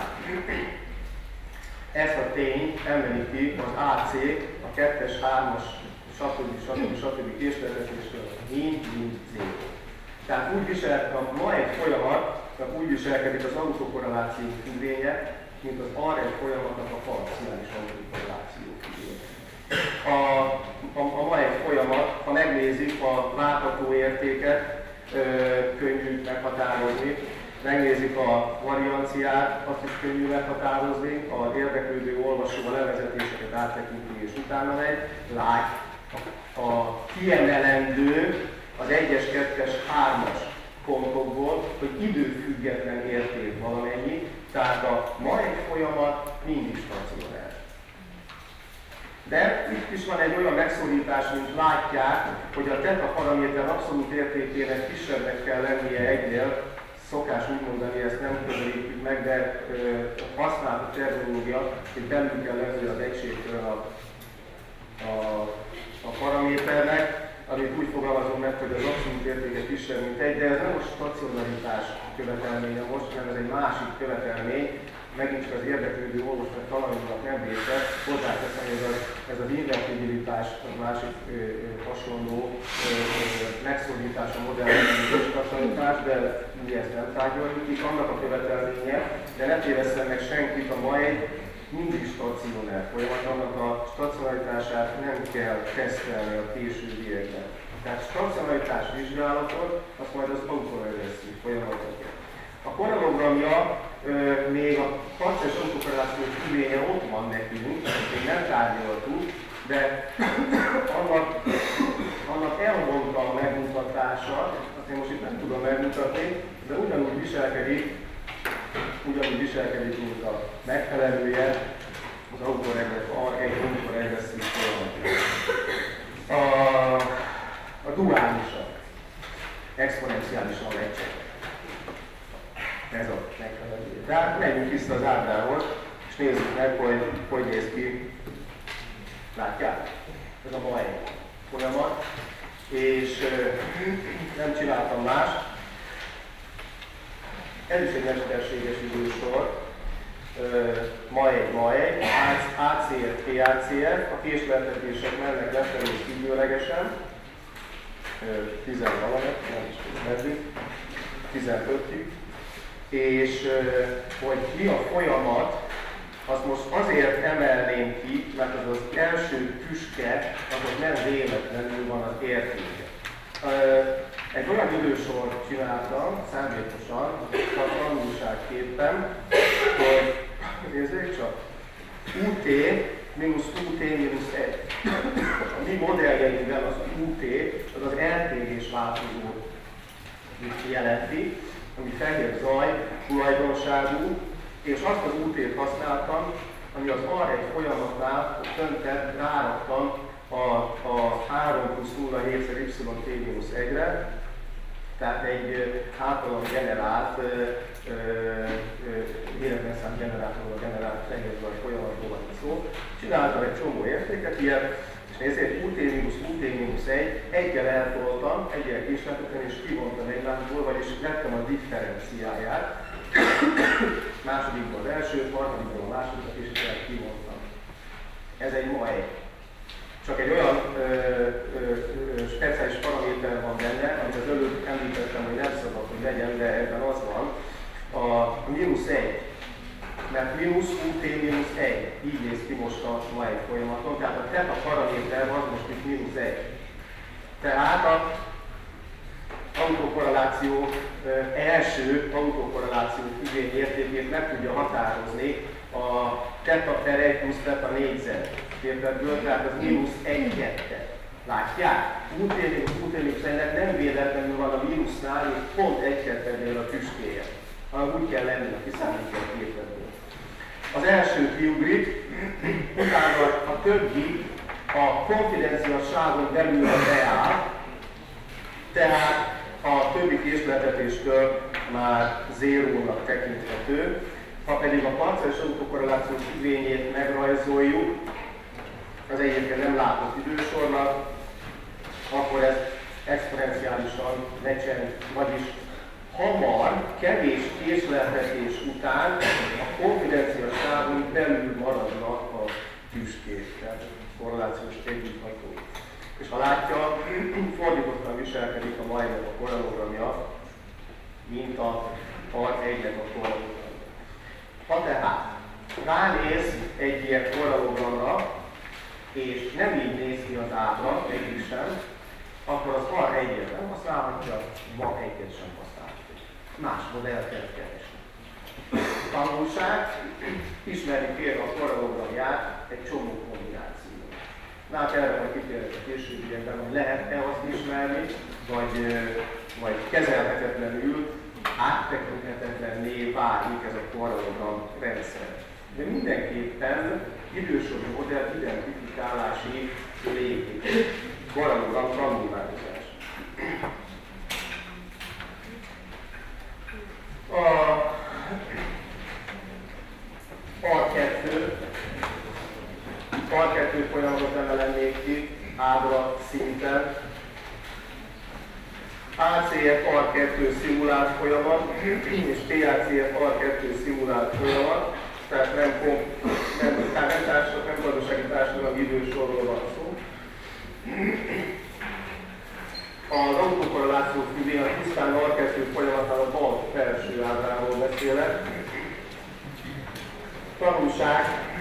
Ezt a tényt említi az AC, a 2-es, 3-as, stb. Késleltetéstől mind 0. Tehát úgy viselkedik, ma egy folyamatnak úgy viselkedik az autokorreláció függvénye, mint az ARN folyamatnak a parciális autokorreláció függvénye. A ma egy folyamat, ha megnézik a várható értéket, könnyű meghatározni, megnézik a varianciát, azt is könnyű meghatározni, az érdeklődő olvasó a levezetéseket áttekinti és utána megy, lát a kiemelendő az 1-es, 2-es, 3-as pontokból, hogy időfüggetlen érték valamennyi, tehát a ma egy folyamat mindig stacionár. De itt is van egy olyan megszorítás, mint látják, hogy a teta paraméter abszolút értékének kisebbnek kell lennie egynél, szokás úgy mondani, ezt nem közelítjük meg, de használt a terminológia, hogy belül kell lenni az egységtől a paraméternek, amit úgy fogalmazom meg, hogy az abszolút értéke kisebb, mint 1, de ez nem a stacionaritás követelménye most, hanem ez egy másik követelmény, megint csak az érdeklődő olvasók talajnak nem része, hozzáteszem, hogy ez az invertibilitás, az másik hasonló megszorítás a modellben stacionaritás, de mi ezt nem tárgyaljuk, itt annak a követelménye, de ne tévesszen meg senkit, a ma egy mindig stacionár folyamat, annak a stacionaritását nem kell tesztelni a későbbiekben. Tehát stacionaritás vizsgálatot, azt majd az autoregresszív folyamatot. A korrelogramja még a parciális autokorreláció függvénye ott van nekünk, ezt még nem tárgyaltuk, de annak elmondta a megmutatása, azt én most itt nem tudom megmutatni, de ugyanúgy viselkedik, mint a megfelelője az autoregresszív folyamat. A duálisak, exponenciálisan lecsek. Ez a megfelelője. Tehát menjünk vissza az ábrához, és nézzük meg, hogy néz ki. Látják? Ez a ma egy folyamat. És nem csináltam más. Ez is egy mesterséges idősor. Ma egy, ACF, PACF, a késleltetések mennek lefelé függőlegesen, 10 valamet, nem is meddig, 15-ig, és hogy mi a folyamat, azt most azért emelném ki, mert az az első tüske, azok nem véletlenül van az értéke. Egy olyan idősort csináltam, szándékosan, a tanulságképpen, hogy nézzék csak, UT mínusz UT mínusz 1. A mi modelljeinkben az UT, az az eltérés változó jelenti, ami fehér zaj tulajdonságú, és azt az UT-t használtam, ami az arra egy folyamatnál föntet ráraktam a 3 plusz 0,7-szer YT-1-re, tehát egy általam generált, életrendszer generátorról generált fehérzaj folyamatról van szó. Csináltam egy csomó értéket, ilyet, és ezért UT-1, egyel eltoltam, egyel késleltettem, és kivontam egy lábból, vagyis vettem a differenciáját. Másodikban az elsőt, harmadikban a másodikat, és kivontam. Ez egy ma egy. Csak egy olyan speciális paraméter van benne, amit az előbb említettem, hogy nem szabad, hogy legyen, de ebben az van, a mínusz 1. Mert mínusz UT mínusz 1. Így néz ki most a ma egy folyamaton. Tehát a theta paraméter az most itt mínusz 1. Tehát a autokorreláció első autokorreláció igény értékét meg tudja határozni a theta per 1 plusz theta négyzet képletből, tehát az mínusz 1-2. Látják? UT-1-nek nem véletlenül van a mínusznál, és pont 1-2-nél a tüskéje. Hanem úgy kell lenni a kiszámító képletből. Az első kiugrik, utána a többi a konfidenciasságon belül beáll, tehát a többi késleltetéstől már zérónak tekinthető. Ha pedig a parciális autokorrelációs igényét megrajzoljuk, az egyébként nem látott idősornak, akkor ez exponenciálisan lecseng, vagyis hamar, kevés késleltetés után a konfidenciasságon belül maradnak a tüskék, tehát korrelációs együttható. És ha látja, fordítottan viselkedik a majnak a korrelogramja, mint a part 1-nek a korrelogramja. Ha tehát ránéz egy ilyen korrelogramra, és nem így néz ki az ábra, egyik sem, akkor az par 1-et nem használhatja, ma 1-et sem használhatja. Más modellt kell keresni. Tanulság, ismerni kér a korrelogramját egy csomó kombinációt. Hát erre majd kitérek a későbbiekben, hogy lehet-e azt ismerni, vagy kezelhetetlenül, áttekinthetetlenné válik ez a korrelogram rendszer. De mindenképpen idősori modell identifikálási lépés, korrelogram randomizálás. A par 2 folyamatot emelennék ki, ábra szinten. ACF par 2 szimulált folyamat, és PACF par 2 szimulált folyamat, tehát nem gazdasági társadalmi idősorról van szó. Az autokorreláció függvényen a tisztán R2 folyamatán a bal felső ábráról beszélek. Tanulság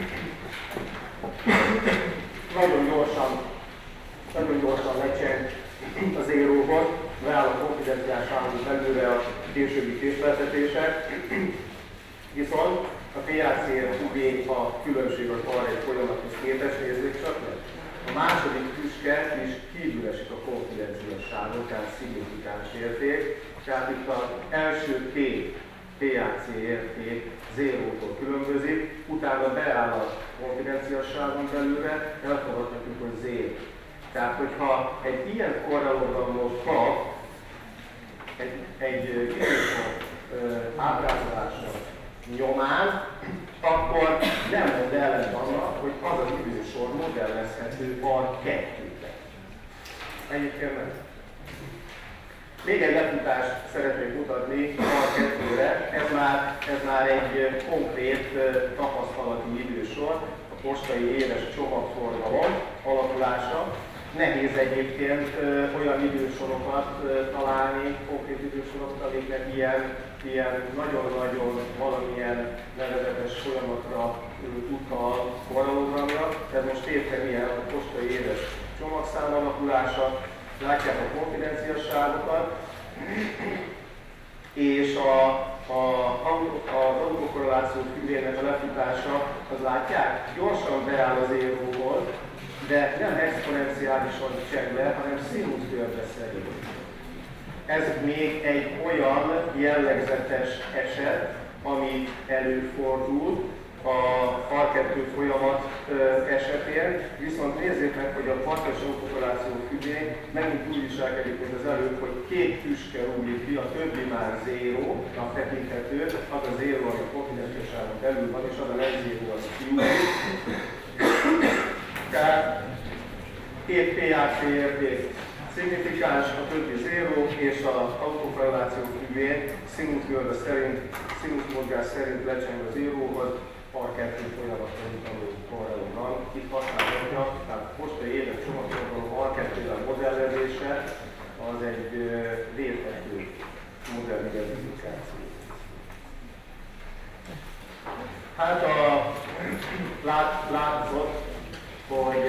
nagyon gyorsan lecseng a zéróhoz, beáll a konfidenciálságon belőle a későbbi késleltetések, viszont a PACF a különbség az arra egy folyamathoz képest, nézzék csak meg. A második tüske is kívül esik a konfidenciálságon, tehát szignifikáns érték, tehát itt az első két PAC érték zérótól különbözik, utána beáll a konfidenciasságon belőle, elfogadhatjuk, hogy zéró. Tehát, hogyha egy ilyen korrelogramot kap egy idősor ábrázolása nyomán, akkor nem mond ellent annak, hogy az az idősor modellezhető a kettőben. Egyébként nem. Még egy lefutást szeretnék mutatni a kettőre. Ez már egy konkrét tapasztalati idősor, a postai éves csomagforgalom alakulása. Nehéz egyébként olyan idősorokat találni, konkrét idősorokat, amiknek ilyen nagyon-nagyon valamilyen nevezetes folyamatra utal forgalomra. Ez most éppen ilyen a postai éves csomagszám alakulása. Látják a konfidenciasságokat, és az autokorreláció függvénynek a lefutása, az látják, gyorsan beáll az éróhoz, de nem exponenciálisan cseng le, hanem színuszgörbeszerű. Ez még egy olyan jellegzetes eset, ami előfordul a R2 folyamat esetén, viszont nézzék meg, hogy a partos autokorreláció függvény megint úgy viselkedik, mint az előbb, hogy két tüske rúglik ki, a többi már zérónak tekinthető, az a zéró, ami a konfidenciasságon belül van, és az a nem zéró, az kiúlik. Tehát két PAC érték szignifikáns, a többi zéró, és az autokorreláció függvény színuszmozgás szerint lecseng a zéróhoz, R2 folyamaton utaló forralomban. Itt használhatja, tehát postai éves csomagforgalom R2-vel modellezése az egy létező modellidentifikáció. Hát látszott, hogy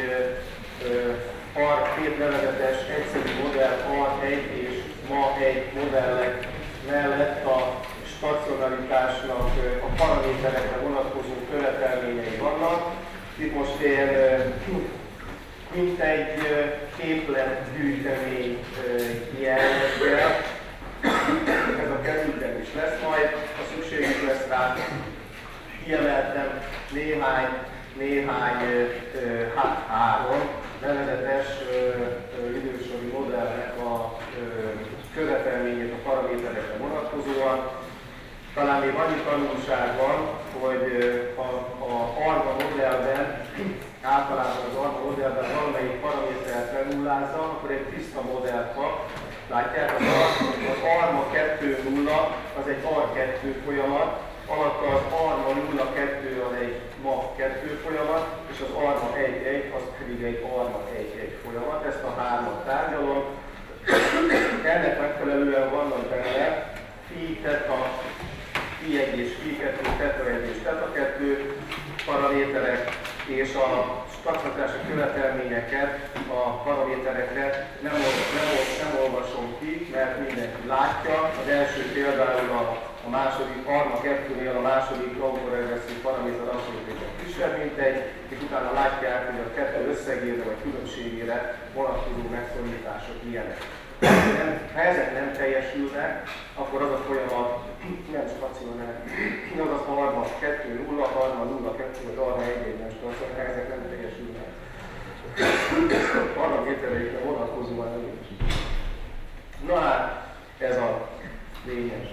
két nevezetes egyszerű modell R1 és ma egy modellek mellett a stacionalitásnak a paraméterekre vonatkozó követelményei vannak. Itt most én mint egy képletgyűjtemény jelleggel, ez a kezükben is lesz majd, ha szükségük lesz rá, kiemeltem néhány három nevezetes idősori modellnek a követelményét a paraméterekre vonatkozóan. Talán még annyi tanulság van, hogy a ARMA modellben, általában az ARMA modellben valamelyik paramétert megnullázza, akkor egy tiszta modellt kap. Látják, az ARMA 2.0 az egy R2 folyamat, alatta az ARMA 0.2 az egy MA 2 folyamat, és az ARMA 1.1 az pedig egy ARMA 1.1 folyamat. Ezt a hármat tárgyalom. Ennek megfelelően vannak benne phi, theta, phi1 és phi2, theta1 és theta2 paraméterek, és a stabilitási követelményeket a paraméterekre nem olvasom ki, mert mindenki látja. Az első például a második, ARMA 2-nél a második autoregresszív paraméter abszolútében kisebb, mint egy, és utána látják, hogy a kettő összegére vagy különbségére vonatkozó megszorítások ilyenek. Ha ezek nem teljesülnek, akkor az a folyamat nem stacionár. Az az ARMA 2.0, ARMA 0.2 vagy ARMA 1.1 nem stacionár, ha ezek nem teljesülnek. Paramétereikre vonatkozóan nincs. Na hát, ez a lényes.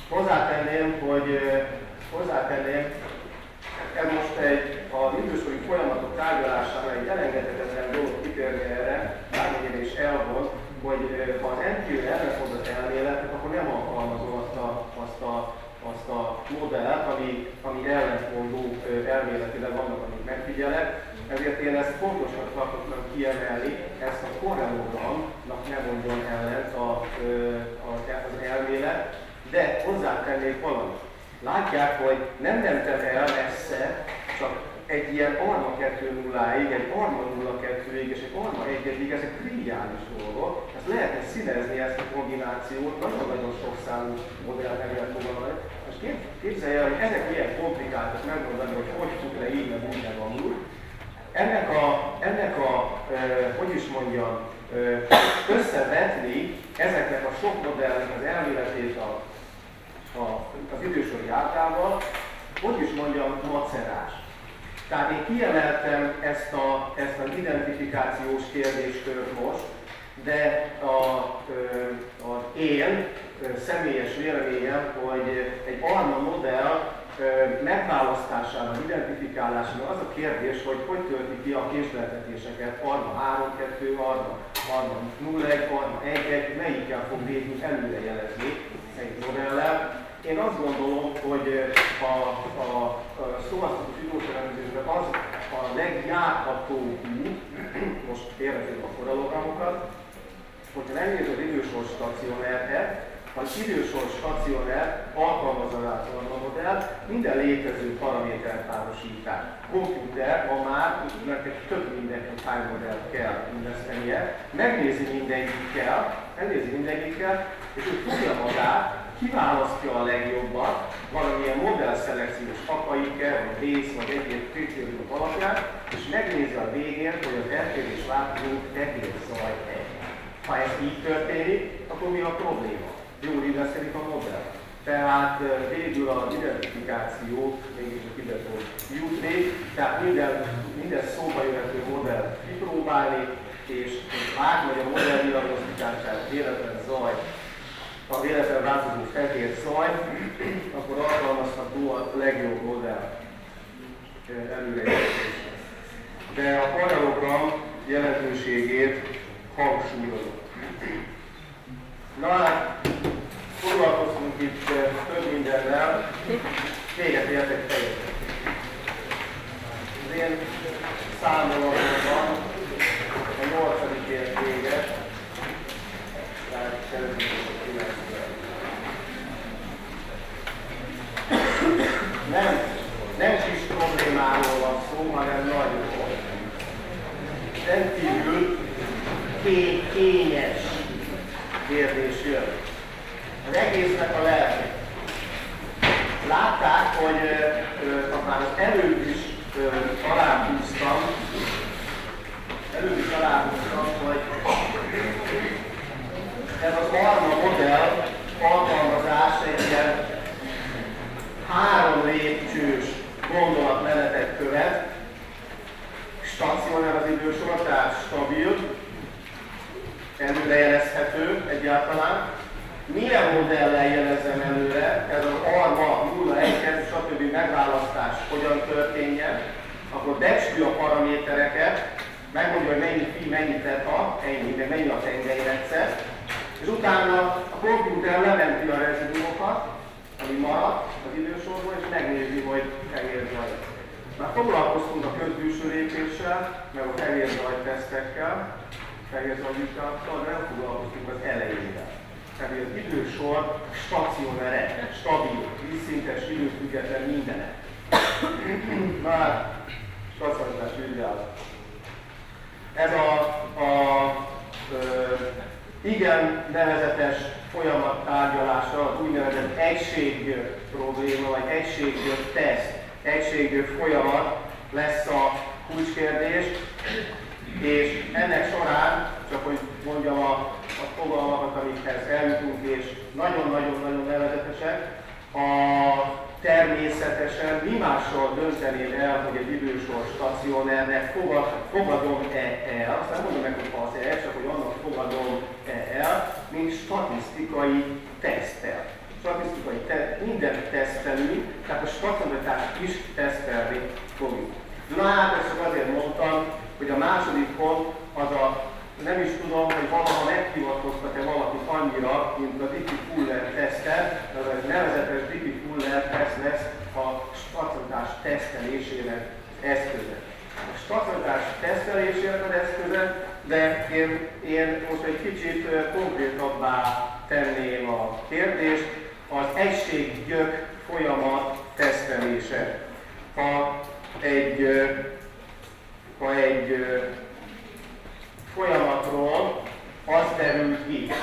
Hozzátenném, ez most az idősori folyamatok tárgyalásánál egy elengedhetetlen dolog kitérni erre, bármennyire is elvont, hogy ha az NQ ellentmondott elméletet, akkor nem alkalmazom azt a modellt, ami ellentmondó elméletileg vannak, amit megfigyelek. Ezért én ezt fontosnak tartottam kiemelni, ezt a korrelogramnak nem mondjon ellent az elmélet, de hozzátennék valamit. Látják, hogy nem mentem el messze, csak egy ilyen ARMA 2.0-ig, egy ARMA 0.2-ig és egy ARMA 1.1-ig, ezek triviális dolgok. Ezt lehetne színezni, ezt a kombinációt, nagyon-nagyon sok számú modell meg lehet fogalmazni. Most képzelje el, hogy ezek ilyen komplikáltak megmondani, hogy fut le így, meg úgy, meg amúgy. Összevetni ezeknek a sok modellnek az elméletét az idősori általával, hogy is mondjam, macerás. Tehát én kiemeltem ezt az identifikációs kérdéskört most, de az én személyes véleményem, hogy egy ARMA modell megválasztásával, identifikálásával az a kérdés, hogy tölti ki a késleltetéseket, arma 3-2, arma 0-1, arma 1-1, melyikkel fog végül előrejelezni egy modellel. Én azt gondolom, hogy a szomasztikus idősorrendezésben az a legjárhatóbb út, most érezzük a forralogramokat, hogyha megnézed az idősor stacionárt, az idősor stacionár alkalmazza rá a modell, minden létező paramétert párosítás. Komputer ma már neked több mindenki hány modellt kell investenie, megnézi mindegyikkel, és úgy fogja magát, kiválasztja a legjobbat, valamilyen modellszelekciós akaiker, vagy rész, vagy egyéb kritériumok alapján, és megnézi a végén, hogy az eltérés változó egész zaj-e. Ha ez így történik, akkor mi a probléma? Jól illeszkedik a modell. Tehát végül az identifikációt mégiscsak ide fog jutni, tehát minden szóba jöhető modell kipróbálni, és átmegy a modell diagnosztikását, véletlen zaj, a véletlen változó fehér zaj, akkor alkalmazható a legjobb modell előrejelzésre. De a paralogram jelentőségét hangsúlyozom. Na hát, foglalkoztunk itt több mindennel, véget értek teljesen. Az én számolatomban a 8. év vége, tehát szeretnék a 9. Nem kis problémáról van szó, hanem nagyról. Rendkívül kényes kérdés jön. Az egésznek a lelke. Látták, hogy már az előbb is aláhúztam, hogy ez az arma modell alkalmazás egy ilyen 3 lépcsős gondolatmenetet követ, stacionár az idősor, tehát stabil, előrejelezhető egyáltalán. Milyen modellel jelezem előre, ez az arma 0-1, stb. Megválasztás hogyan történjen, akkor becslő a paramétereket, megmondja, hogy mennyi fi, mennyi theta, mennyi a tengelyrendszer, és utána a komputer lementi a rezidumokat, ami maradt az idősorban, és megnézi, hogy fehér zaj. Már foglalkoztunk a közbülső lépéssel, meg a fehér zaj tesztekkel, fehér zaj vizsgálattal, de nem foglalkoztunk az elejével. Tehát az idősor stacionáre, stabil, vízszintes, időfüggetlen mindenek. Már stacionáris vizsgálat. Ez igen nevezetes folyamat tárgyalása, az úgynevezett egységgő probléma, vagy egységgő teszt, egységgő folyamat lesz a kulcskérdés, és ennek során, csak hogy mondjam a fogalmakat, amikhez eljutunk, és nagyon-nagyon nevezetesek, természetesen mi mással dönteném el, hogy egy idősor stacionárnek fogadom-e el, azt nem mondom meg, hogy az el, csak hogy annak fogadom-e el, mint statisztikai teszttel. Mindent tesztelünk, tehát a stacionaritást is tesztelni fogjuk. Na hát ezt csak azért mondtam, hogy a második pont az nem is tudom, hogy valaha meghivatkoztak-e valakit annyira, mint a Dickey-Fuller tesztet, az egy nevezetes Dickey-Fuller teszt lesz a stacionaritás tesztelésének eszköze. A stacionaritás tesztelésének az eszköze, de én most egy kicsit konkrétabbá tenném a kérdést, az egységgyök folyamat tesztelése. Ha egy folyamatról az derül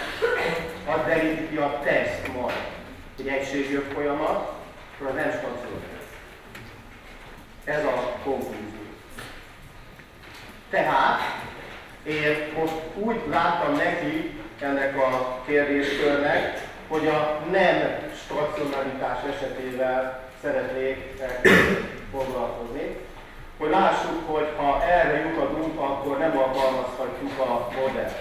ki a teszt majd, egy egységjog folyamat, akkor az nem stacionár. Ez a konklúzió. Tehát én most úgy láttam neki ennek a kérdéskörnek, hogy a nem stacionaritás esetével szeretnék foglalkozni. Hogy lássuk, hogy ha erre lyukadunk, akkor nem alkalmazhatjuk a modellt.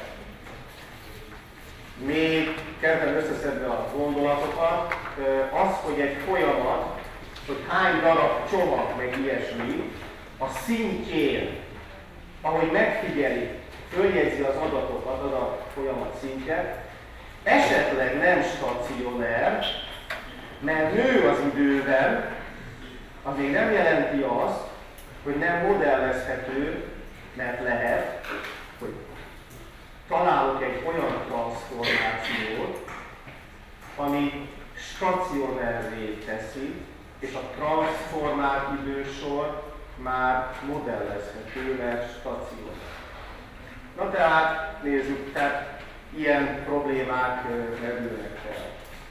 Még kezdem összeszedni a gondolatokat. Az, hogy egy folyamat hogy hány darab csomag, meg ilyesmi, a szintjén, ahogy megfigyeli, följegyzi az adatokat, az a folyamat szintje, esetleg nem stacionár, mert nő az idővel, az még nem jelenti azt, hogy nem modellezhető, mert lehet, hogy találok egy olyan transzformációt, ami stacionárré teszi, és a transzformált idősor már modellezhető, mert stacionár. Na tehát nézzük, tehát ilyen problémák merülnek fel.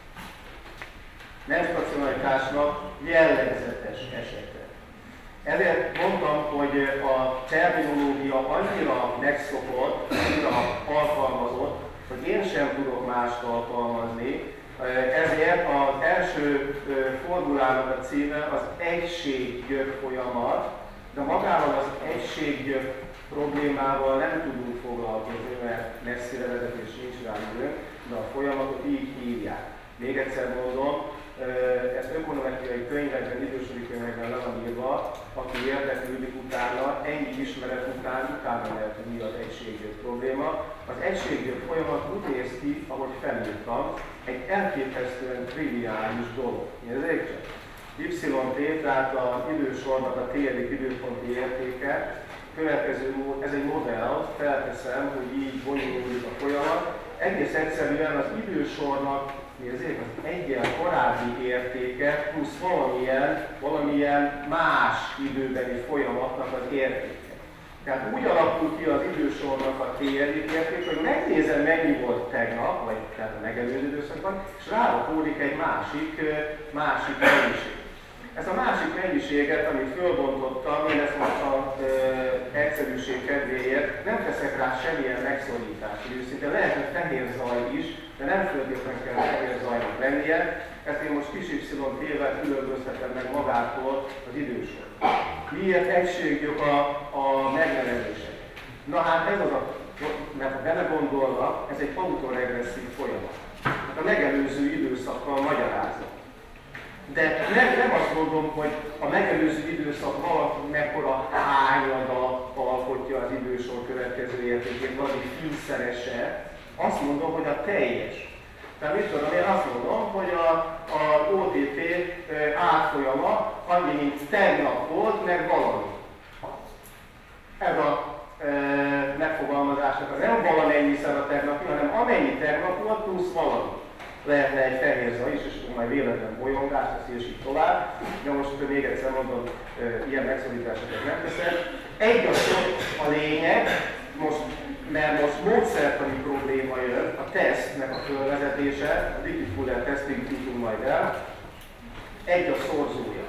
Nem stacionaritásnak jellegzetes esete. Ezért mondtam, hogy a terminológia annyira megszokott, annyira alkalmazott, hogy én sem tudok mást alkalmazni. Ezért az első formulának a címe az egységgyök folyamat, de magával az egységgyök problémával nem tudunk foglalkozni, mert messzire vezetés nincs rá időnk, de a folyamatot így hívják. Még egyszer mondom, ez ökonometriai könyvekben, idősori könyvekben le van írva, aki érdeklődik utána, ennyi ismeret utána lehet, hogy mi az egységgyök probléma. Az egységgyök folyamat úgy néz ki, ahogy felírtam, egy elképesztően triviális dolog. Nézzék csak! YT, tehát az idősornak a t-edik időponti értéke, ez egy modell, felteszem, hogy így bonyolódik a folyamat. Egész egyszerűen az idősornak, nézzék, az egyen korábbi értéke plusz valamilyen más időbeli folyamatnak az értéke. Tehát úgy alakul ki az idősornak a t-edik érték, hogy megnézem, mennyi volt tegnap, vagy tehát a megelőző időszakban, és rárakódik egy másik mennyiség. Ezt a másik mennyiséget, amit fölbontottam, én ezt most az egyszerűség kedvéért nem teszek rá semmilyen megszorítást. Őszintén lehet, hogy fehér zaj is, de nem feltétlenül kell fehér zajnak lennie. Ezt én most kis y-t-vel különböztetem meg magától az idősor. Miért egységgyök a megnevezések? Na hát ez az mert ha belegondolva, ez egy autoregresszív folyamat. Hát a megelőző időszakkal magyarázza. De nem azt mondom, hogy a megelőző időszak valaki mekkora hányada alkotja az idősor következő értékét, valami fűszerese. Azt mondom, hogy a teljes. Tehát mit tudom, én azt mondom, hogy a OTP átfolyama annyi, mint tegnap volt, meg valami. Ez a megfogalmazásnak nem valamennyiszer a tegnapi, hanem amennyi tegnap volt, plusz valami. Lehetne egy fehér zaj is, és majd véletlen bolyongás, és így tovább. De most még egyszer mondom, ilyen megszorításokat nem teszem. Egy a lényeg, mert most módszertani probléma jön, a tesztnek a fölvezetése, a Dickie Fuller tesztig jutunk majd el. Egy a szorzója.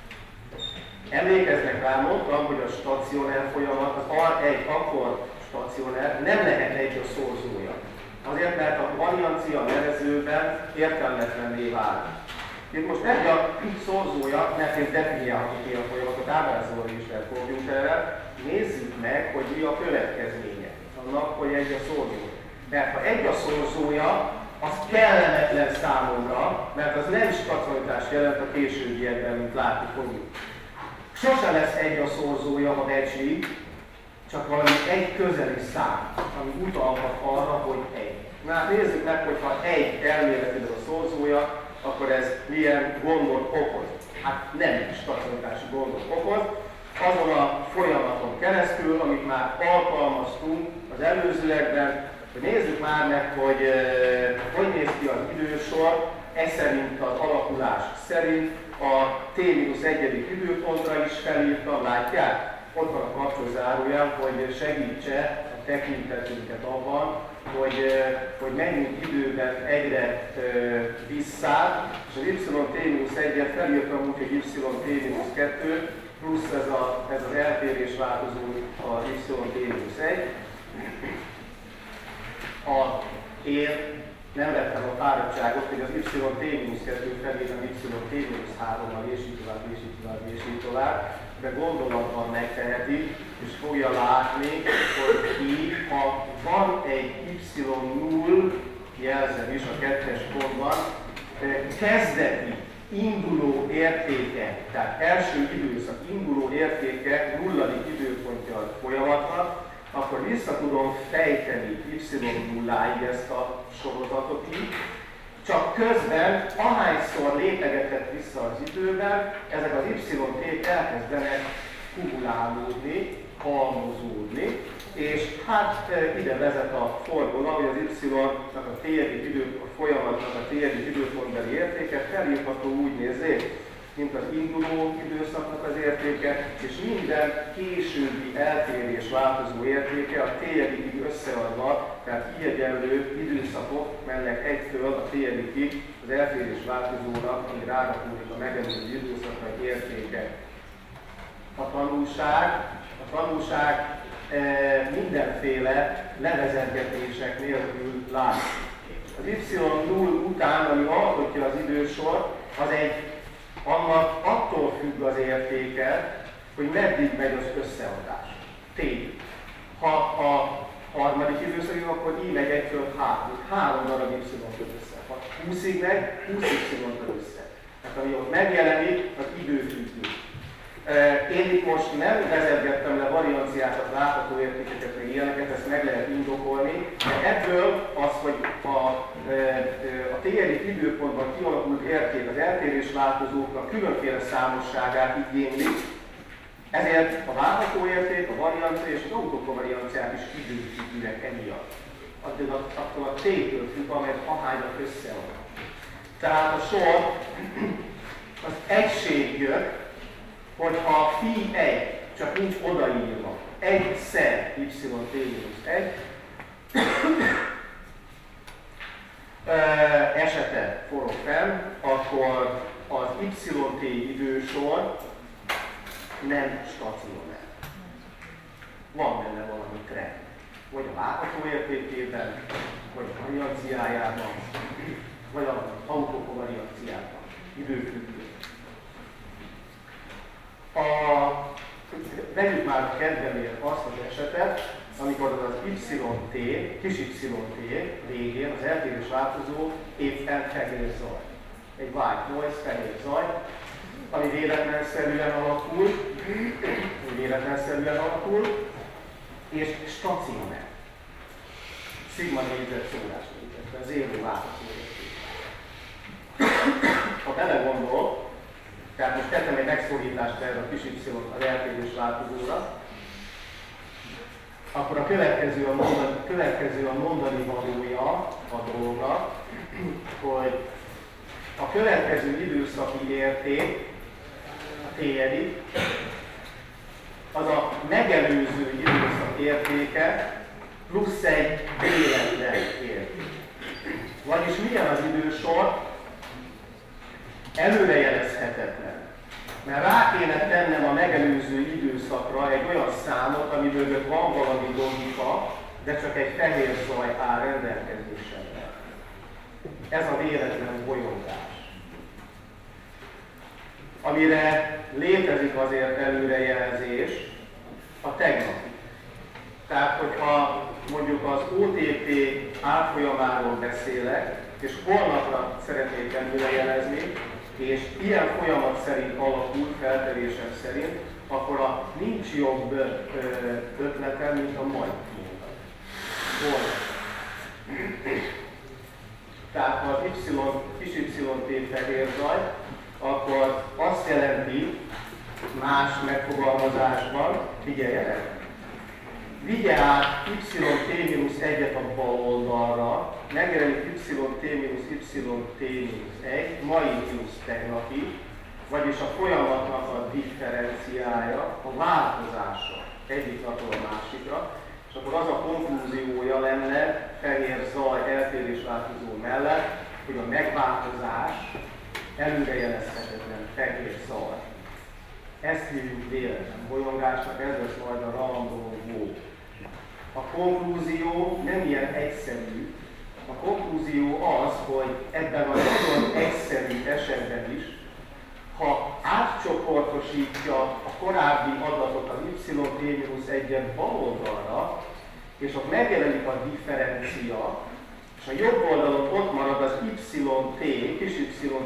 Emlékeznek rá, mondtam, hogy a stacionár folyamat, az A1 akkor stacionár, nem lehet egy a szorzója. Azért, mert a variancia nevezőben értelmetlenné válik. Itt most egy a szorzója, mert én definiálhatok ki a folyamatot, ábrázolni is lehet komputerrel, nézzük meg, hogy mi a következménye annak, hogy egy a szorzója. Mert ha egy a szorzója, az kellemetlen számomra, mert az nem stacionaritást jelent a későbbiekben, mint látni fogjuk. Sose lesz egy a szorzója, ha becslik, csak valami egy közeli szám, ami utalhat arra, hogy egy. Na hát nézzük meg, hogy ha egy elméletileg a szorzója, akkor ez milyen gondot okoz. Hát nem stacionaritási gondot okoz. Azon a folyamaton keresztül, amit már alkalmaztunk az előzőekben, hogy nézzük már meg, hogy néz ki az idősor, ez szerint az alakulás szerint a t-1. időpontra is felírtam, látják? Ott van a kapcsolózárójel, hogy segítse a tekintetünket abban, hogy menjünk időben egyre visszább, és az y-t-1-et felírtam úgy, hogy y-t-2, plusz ez az eltérés változó a y-t-1. Én nem vettem a fáradtságot, hogy az y-t-2 felírtam y-t-3-mal, és így tovább, és így tovább, és így tovább, de gondolatban megteheti, és fogja látni, hogy így, ha van egy y0, jelzem is a 2-es pontban, kezdeti induló értéke, tehát első időszak induló értéke nulladik időpontja a folyamatnak, akkor vissza tudom fejteni y0-ig ezt a sorozatot így, csak közben ahányszor lépegetett vissza az időben, ezek az y-ték elkezdenek kumulálódni, halmozódni, és hát ide vezet a forduló, hogy az y-nak a folyamatnak a térdi időpontbeli értéke felírható úgy nézzék, mint az induló időszaknak az értéke, és minden későbbi eltérés változó értéke a térdig összeadva, tehát i-egyenlő időszakok mennek egytől a térdig az eltérés változónak, ami rárakódik a megelőző időszaknak értéke. A tanulság mindenféle levezetgetések nélkül lát. Az y0 után, ami alkotja az idősort, annak attól függ az értéke, hogy meddig megy az összeadás. Tény. Ha a harmadik időszakig, akkor így megy 1-től 3-ig. 3 darab y-t össze. Ha 20-ig megy, 20 y-t össze. Tehát ami ott megjelenik, az időfüggő. Én itt most nem vezetgettem le varianciákat, látható értékeket, meg ilyeneket, ezt meg lehet indokolni, de ebből az, hogy a térdi időpontban kialakult érték az eltérésváltozóknak különféle számosságát igényli, ezért a látható érték, a variancia és az autokovarianciák is időfüggőek emiatt. Attól a t-től függ, amelyet ahányat összead. Tehát a sor az egység jött, hogyha phi 1, csak nincs odaírva, egyszer y-t-1, esete forog fenn, akkor az y-t idősor nem stacionár. Van benne valami trend. Vagy a látható értékében, vagy a varianciájában, vagy az autokovarianciában. Időfüggő. Vegyük már a kedveméért azt az esetet, amikor az y-t, kis y-t végén az eltérés változó éppen fehér zaj. Egy white noise, fehér zaj, ami véletlenszerűen alakul, és stacionár. Szigma négyzet szórás négyzetben, az élő látható érték. Ha belegondol, tehát most tettem egy megszorítást erre a kis y az eltérés változóra, akkor a következő a mondani valója a dolognak, hogy a következő időszaki érték, a t-edik, az a megelőző időszak értéke plusz egy véletlen érték. Vagyis milyen az idősor? Előrejelezhetetlen. Mert rá kéne tennem a megelőző időszakra egy olyan számot, ami mögött van valami logika, de csak egy fehér zaj áll rendelkezésemre. Ez a véletlen bolyongás. Amire létezik azért előrejelzés, a tegnapi. Tehát, hogyha mondjuk az OTP árfolyamáról beszélek, és holnapra szeretnék előrejelezni, és ilyen folyamat szerint alakul, feltevésem szerint, akkor nincs jobb ötletem, mint a mai holnap. Tehát ha az kis y-t fehér zaj, akkor azt jelenti más megfogalmazásban, figyeljenek, vigye át y-t-1-et a bal oldalra, megjelenik y-t-y-1, mai plusz tegnapi, vagyis a folyamatnak a differenciája, a változása egyik napról a másikra, és akkor az a konklúziója lenne fehér zaj eltérésváltozó mellett, hogy a megváltozás előrejelezhetetlen fehér zaj. Ezt hívjuk véletlen bolyongásnak, ez lesz majd a random walk. A konklúzió nem ilyen egyszerű. A konklúzió az, hogy ebben a nagyon egyszerű esetben is, ha átcsoportosítja a korábbi adatot az y-t-1-et bal oldalra, és ott megjelenik a differencia, és a jobb oldalon ott marad az y-t, kis y-t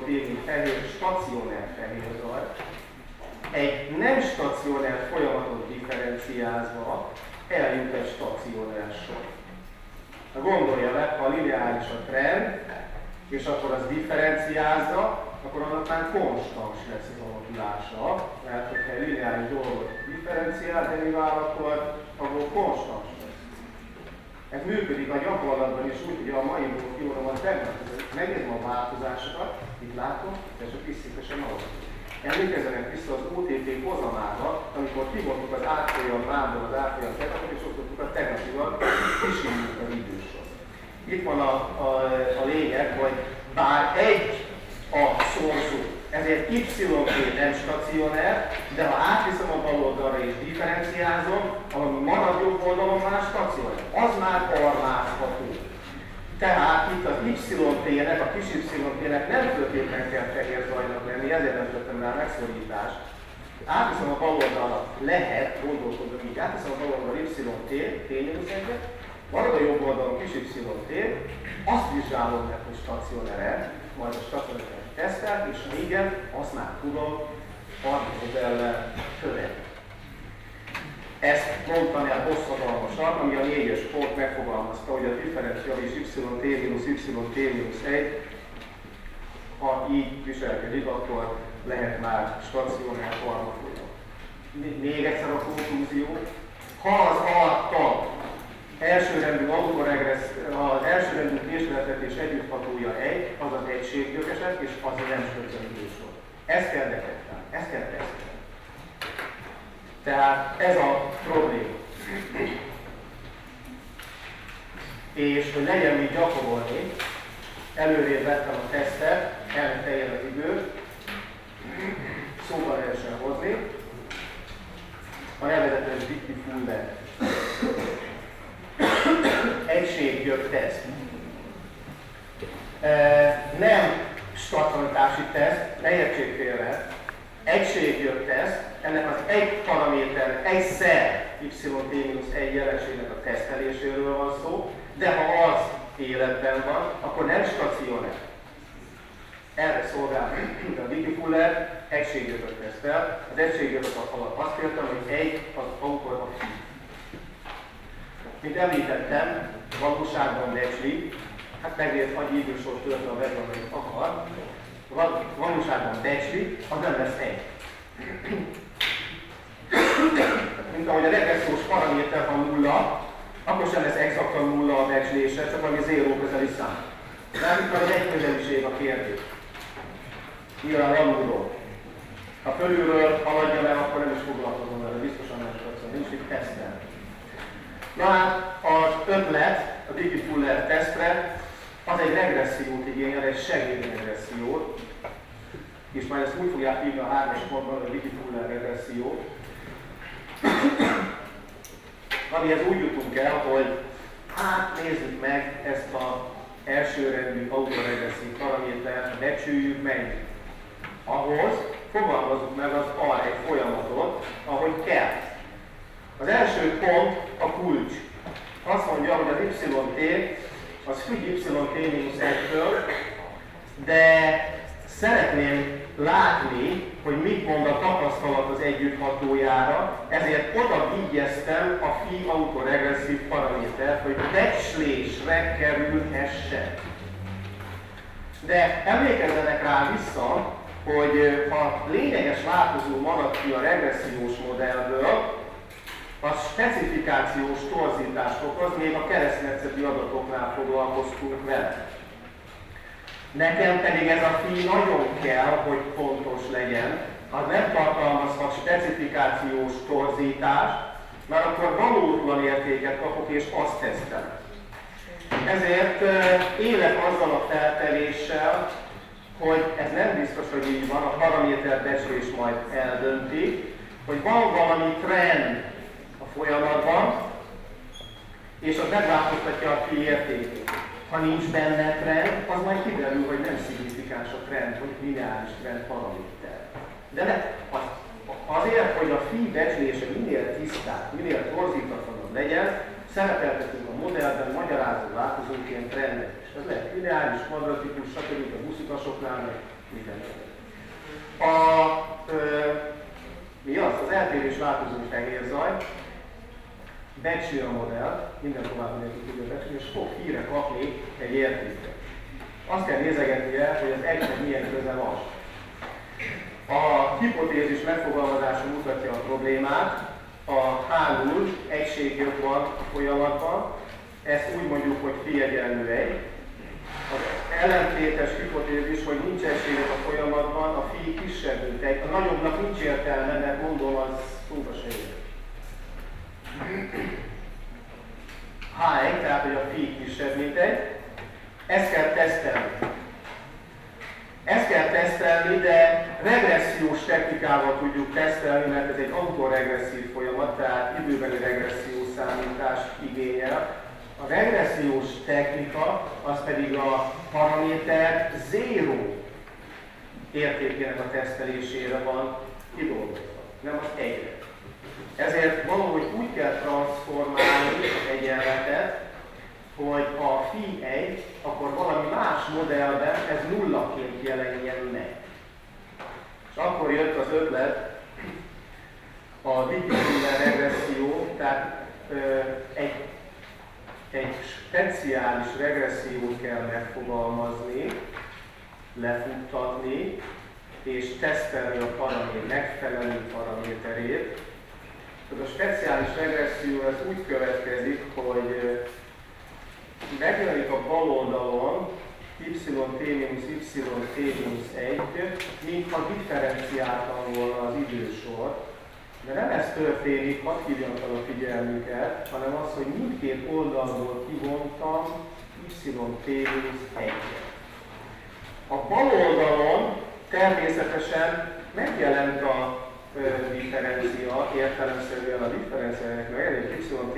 mint fehér, stacionár fehér zaj, egy nem stacionár folyamatot differenciázva eljut egy stacionár sor. Gondolja meg, ha lineáris a trend, és akkor az differenciázza, akkor annak már konstans lesz az alakulása, mert hogyha egy lineáris dolgot differenciál, derivál, akkor konstans lesz. Ez működik a gyakorlatban is úgy, hogy a mai jóra tegnap megnézem a változásokat, itt látom, és a piszkesen alakul. Emlékezzenek vissza az OTP hozamára, amikor kivontuk az átfolyam mámból az átfolyam tegnapot, és osztottuk a tegnapival, kisírjuk az idősor. Itt van a lényeg, hogy bár egy a szorzó, ezért YT nem stacionár, de ha átviszem a bal oldalra és differenciázom, ami marad jobb oldalon már stacionár. Az már almázható. Tehát itt az YT-nek, a kis YT-nek nem föltétlenül kell fehér zajnak lenni, ezért nem tettem rá megszorítást. Átviszem a bal oldalra, lehet, gondolkodom így, átviszem a bal oldalra YT, T-1-et, marad a jobb oldalon kis YT, azt vizsgálom meg, hogy stacionár-e, majd a stacionár tesztel, és ha igen, azt már tudom modellel követni. Ezt mondtam el hosszadalmasan, ami a 4-es pont megfogalmazta, hogy a differenciális YT-1, ha így viselkedik, akkor lehet már stacionár formafolyam. Még egyszer a konklúzió. Ha az A-tag elsőrendű az elsőrendű késleltetés együtthatója 1, az az egységgyökeset, és az a nem sor. Ezt kell detektálni, ezt kell tesztelni. Tehát ez a probléma. És hogy legyen mit gyakorolni, előrébb vettem a tesztet, elteljen az idő, szóval lehessen hozni, a nevezetes Dickey-Fuller egységgyök teszt. Nem stabilitási teszt, ne értsék félre, egységgyök teszt, ennek az egy paraméter, egyszer YT-1 jelenségnek a teszteléséről van szó, de ha az életben van, akkor nem stacionár. Erre szolgál a Dickey-Fuller egységgyököt tesztel. Az egységgyökök alatt azt értem, hogy egy az akkor a fi. Mint említettem, valóságban becsli, hát megért annyi idősort tölt a webben, amit akar, valóságban becsli, az nem lesz egy. Mint ahogy a regressziós paraméter, ha nulla, akkor sem lesz exaktan nulla a becslése, csak valami zéró közeli szám. Nem itt az egyközeliség a kérdés. Nyilván alulról. Ha fölülről haladja meg, akkor nem is foglalkozom vele, biztosan nem sokszor, nincs itt tesztel. Na hát az ötlet a Dickey-Fuller tesztre az egy regressziót igényel, egy segédregressziót, és majd ezt úgy fogják hívni a 3-as pontban, a Dickey-Fuller regresszió, amihez úgy jutunk el, hogy hát nézzük meg ezt az elsőrendű autoregresszív paramétert, becsüljük meg. Ahhoz fogalmazzuk meg az A egy folyamatot, ahogy kell. Az első pont a kulcs. Azt mondja, hogy az YT az függ YT-1-től, de szeretném látni, hogy mit mond a tapasztalat az együtthatójára, ezért oda vigyeztem a phi autoregresszív paramétert, hogy becslésre kerülhessen. De emlékezzenek rá vissza, hogy ha lényeges változó maradt ki a regressziós modellből, az specifikációs torzítást okoz, még a keresztmetszeti adatoknál foglalkoztunk vele. Nekem pedig ez a phi nagyon kell, hogy pontos legyen, az nem tartalmazhat specifikációs torzítást, mert akkor valótlan értéket kapok és azt tesztelem. Ezért élek azzal a feltevéssel, hogy ez nem biztos, hogy így van, a paraméter becslés majd eldönti, hogy van valami trend a folyamatban, és az megváltoztatja a phi értékét. Ha nincs benne trend, az majd kiderül, hogy nem szignifikáns a trend, hogy lineáris trend paraméter. De azért, hogy a phi becslése minél tisztább, minél torzítatlanabb legyen, szerepeltetünk a modellben magyarázó változóként trendet. És ez lehet lineáris, kvadratikus, stb. A buszutasoknál, meg Igen. Az eltérés változó fehér zaj, becsli a modell, minden tovább nélkül tudja becsülni, és fog híre kapni egy értéket. Azt kell nézegetnie, hogy az egynek milyen köze van. A hipotézis megfogalmazása mutatja a problémát, a H0 egységjog van a folyamatban, ezt úgy mondjuk, hogy phi egyenlő 1. Az ellentétes hipotézis, hogy nincs egységet a folyamatban, a phi kisebb, mint 1. A nagyobbnak nincs értelme, mert mondom, az szóba se ér. H1, tehát hogy a phi kisebb, mint 1. Ezt kell tesztelni. Ezt kell tesztelni, de regressziós technikával tudjuk tesztelni, mert ez egy autoregresszív folyamat, tehát időbeni regressziós számítást igényel. A regressziós technika az pedig a paraméter 0 értékének a tesztelésére van kidolgozva, nem az egyre. Ezért valahogy úgy kell transformálni az egyenletet, hogy a phi 1, akkor valami más modellben ez nullaként jelenjen meg. És akkor jött az ötlet, a Dickey-Fuller regresszió, tehát egy speciális regressziót kell megfogalmazni, lefuttatni, és tesztelni a megfelelő paraméterét. A speciális regresszió az úgy következik, hogy megjelenik a bal oldalon y-t-y-t-1, mintha differenciáltam volna az idősort. De nem ez történik, hadd hívjam fel a figyelmüket, hanem az, hogy mindkét oldalból kivontam y-t-1-et. A bal oldalon természetesen megjelent a differencia, értelemszerűen a differenciának megjelenik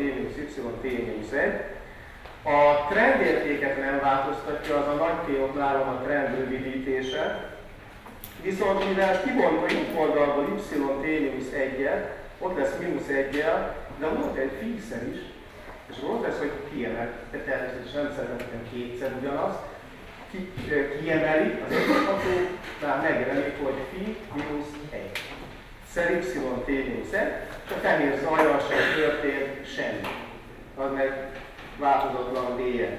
y-t-y-1. A trendértéket nem változtatja, az a nagy T-ot nálam a trend rövidítése. Viszont mivel kivonta jobb oldalból y-t-1-et, ott lesz -1-jel, de volt egy fixer is, és volt ez, hogy kiemel, de természetesen nem szeretem kétszer ugyanazt, kiemeli, az egyható, megjelenik, hogy phi -1. Szer y-t-1, és a fehér zajjal sem történt semmi. Az meg változatlan dl.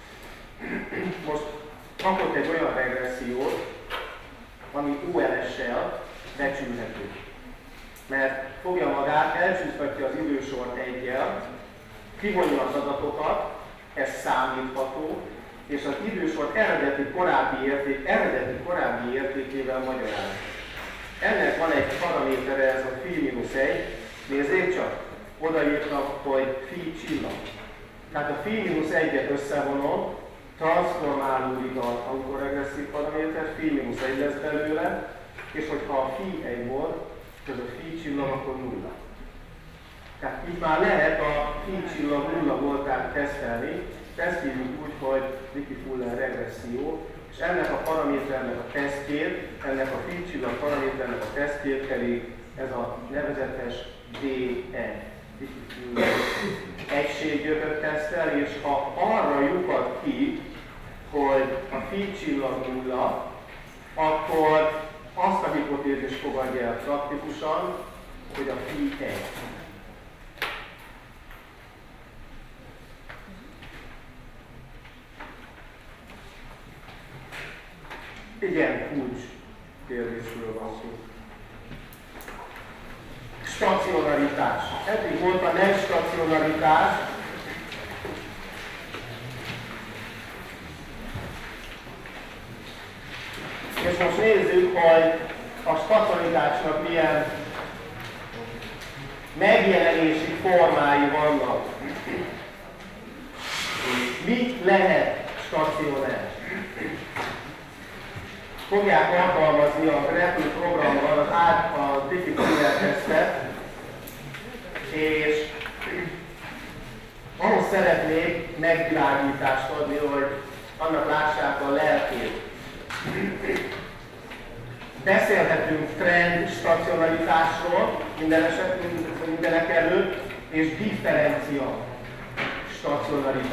Most kapott egy olyan regressziót, ami OLS-sel becsülhető. Mert fogja magát, elcsúsztatja az idősort 1-jel, kivonja az adatokat, ez számítható, és az idősort eredeti korábbi értékével magyaráz. Ennek van egy paramétere, ez a phi-1, nézzék csak, odaírtam, hogy phi csillag. Tehát a phi-1-et összevonom, transformálódik az autoregresszív paraméter, phi-1 lesz belőle, és hogyha a phi 1 volt, ez a phi csillag, akkor 0. Tehát itt már lehet a phi csillag 0 voltát tesztelni, ezt hívjuk úgy, hogy Dickey-Fuller regresszió, és ennek a paraméternek a tesztjét, ennek a phi csillag paraméternek a tesztjét pedig ez a nevezetes DE, Dickey-Fuller egységgyököt tesztel, és ha arra lyukad ki, hogy a phi csillag 0, akkor azt a hipotézist fogadja el praktikusan, hogy a phi 1. Igen, kulcs kérdésről van szó. Stacionaritás. Eddig volt a nem stacionaritás. És most nézzük, hogy a stacionaritásnak milyen megjelenési formái vannak. Mi lehet stacionár? Fogják alkalmazni a Grapple programban a Dickey-Fuller tesztet, és ahhoz szeretnék megvilágítást adni, hogy annak lássák a lelkét. Beszélhetünk trend stacionaritásról mindenek előtt, és differencia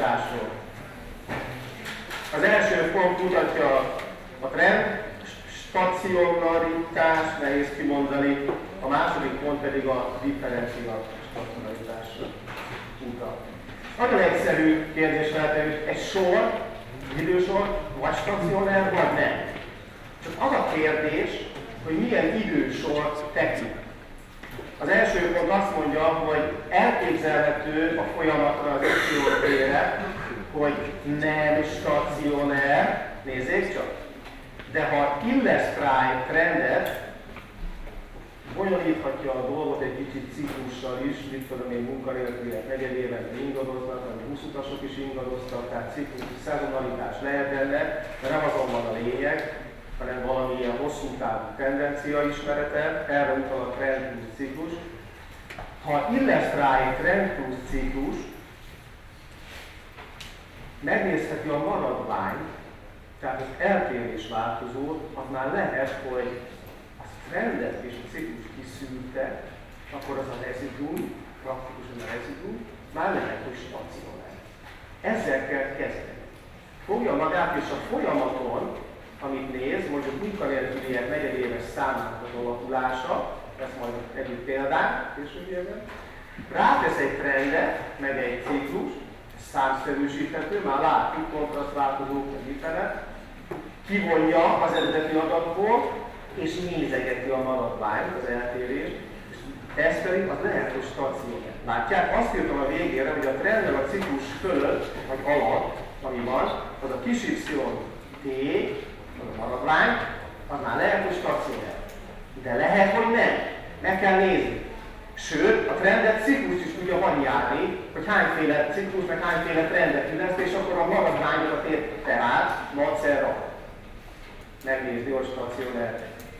stacionaritásról. Az első pont mutatja a trend stacionaritás, nehéz kimondani, a második pont pedig a differencia stacionaritásra utal. Nagyon egyszerű kérdés feltevő, egy sor, idősor, vagy stacionár, vagy nem. Csak az a kérdés, hogy milyen idősort tekint. Az első pont azt mondja, hogy elképzelhető a folyamatra az y-tére, hogy nem stacionár, nézzék csak, de ha illusztrálj trendet, bonyolíthatja a dolgot egy kicsit ciklussal is, mit tudom én, munkanélküliek negyedévente ingadoznak, vagy 20 utasok is ingadoztak, tehát ciklus, szezonalitás lehet benne, de nem azon van a lényeg, hanem valamilyen hosszú távú tendencia ismerete, erre utal a trend plusz ciklus. Ha illusztrálj trend plusz ciklus, megnézheti a maradványt, tehát az eltérés változót, az már lehet, hogy a trendet és a ciklus kiszűrte, akkor az a rezidum, praktikusan a rezidum, már lehet, hogy stacionár. Ezzel kell kezdeni. Fogja magát és a folyamaton, amit néz, mondjuk munkanélküliek negyedéves számának az alakulása, ez majd egy példák későbbiekben, rátesz egy trendet, meg egy ciklus, számszerűsíthető, már látjuk, kontrasztváltozók, meg mifele, kivonja az eredeti adatból, és nézegeti a maradványt, az eltérést, és ez pedig az lehet, hogy stacionár. Látják? Azt írtam a végére, hogy a trend a ciklus fölött, vagy alatt, ami van, az a kis y t, az a maradvány, az már lehet, hogy stacionár. De lehet, hogy nem. Meg kell nézni. Sőt, a trendet ciklus is tudja variálni, hogy hányféle ciklus, meg hányféle trendet illeszt, és akkor a maradványokat ér tehát macerra. Megnézni, hogy stacionár.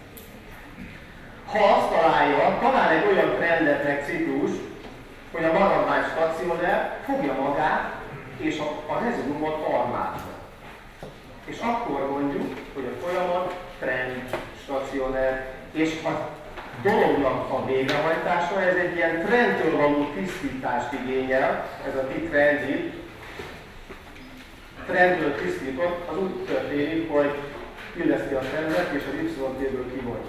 Ha azt talál egy olyan trendet, meg ciklus, hogy a maradvány stacionár, fogja magát, és a rezidumot formálja. És akkor mondjuk, hogy a folyamat trend stacionár, és a dolognak a végrehajtása, ez egy ilyen trendtől való tisztítást igényel, ez a transit, trendtől tisztított, az úgy történik, hogy illeszti a trendet, és az y-tből kivonja.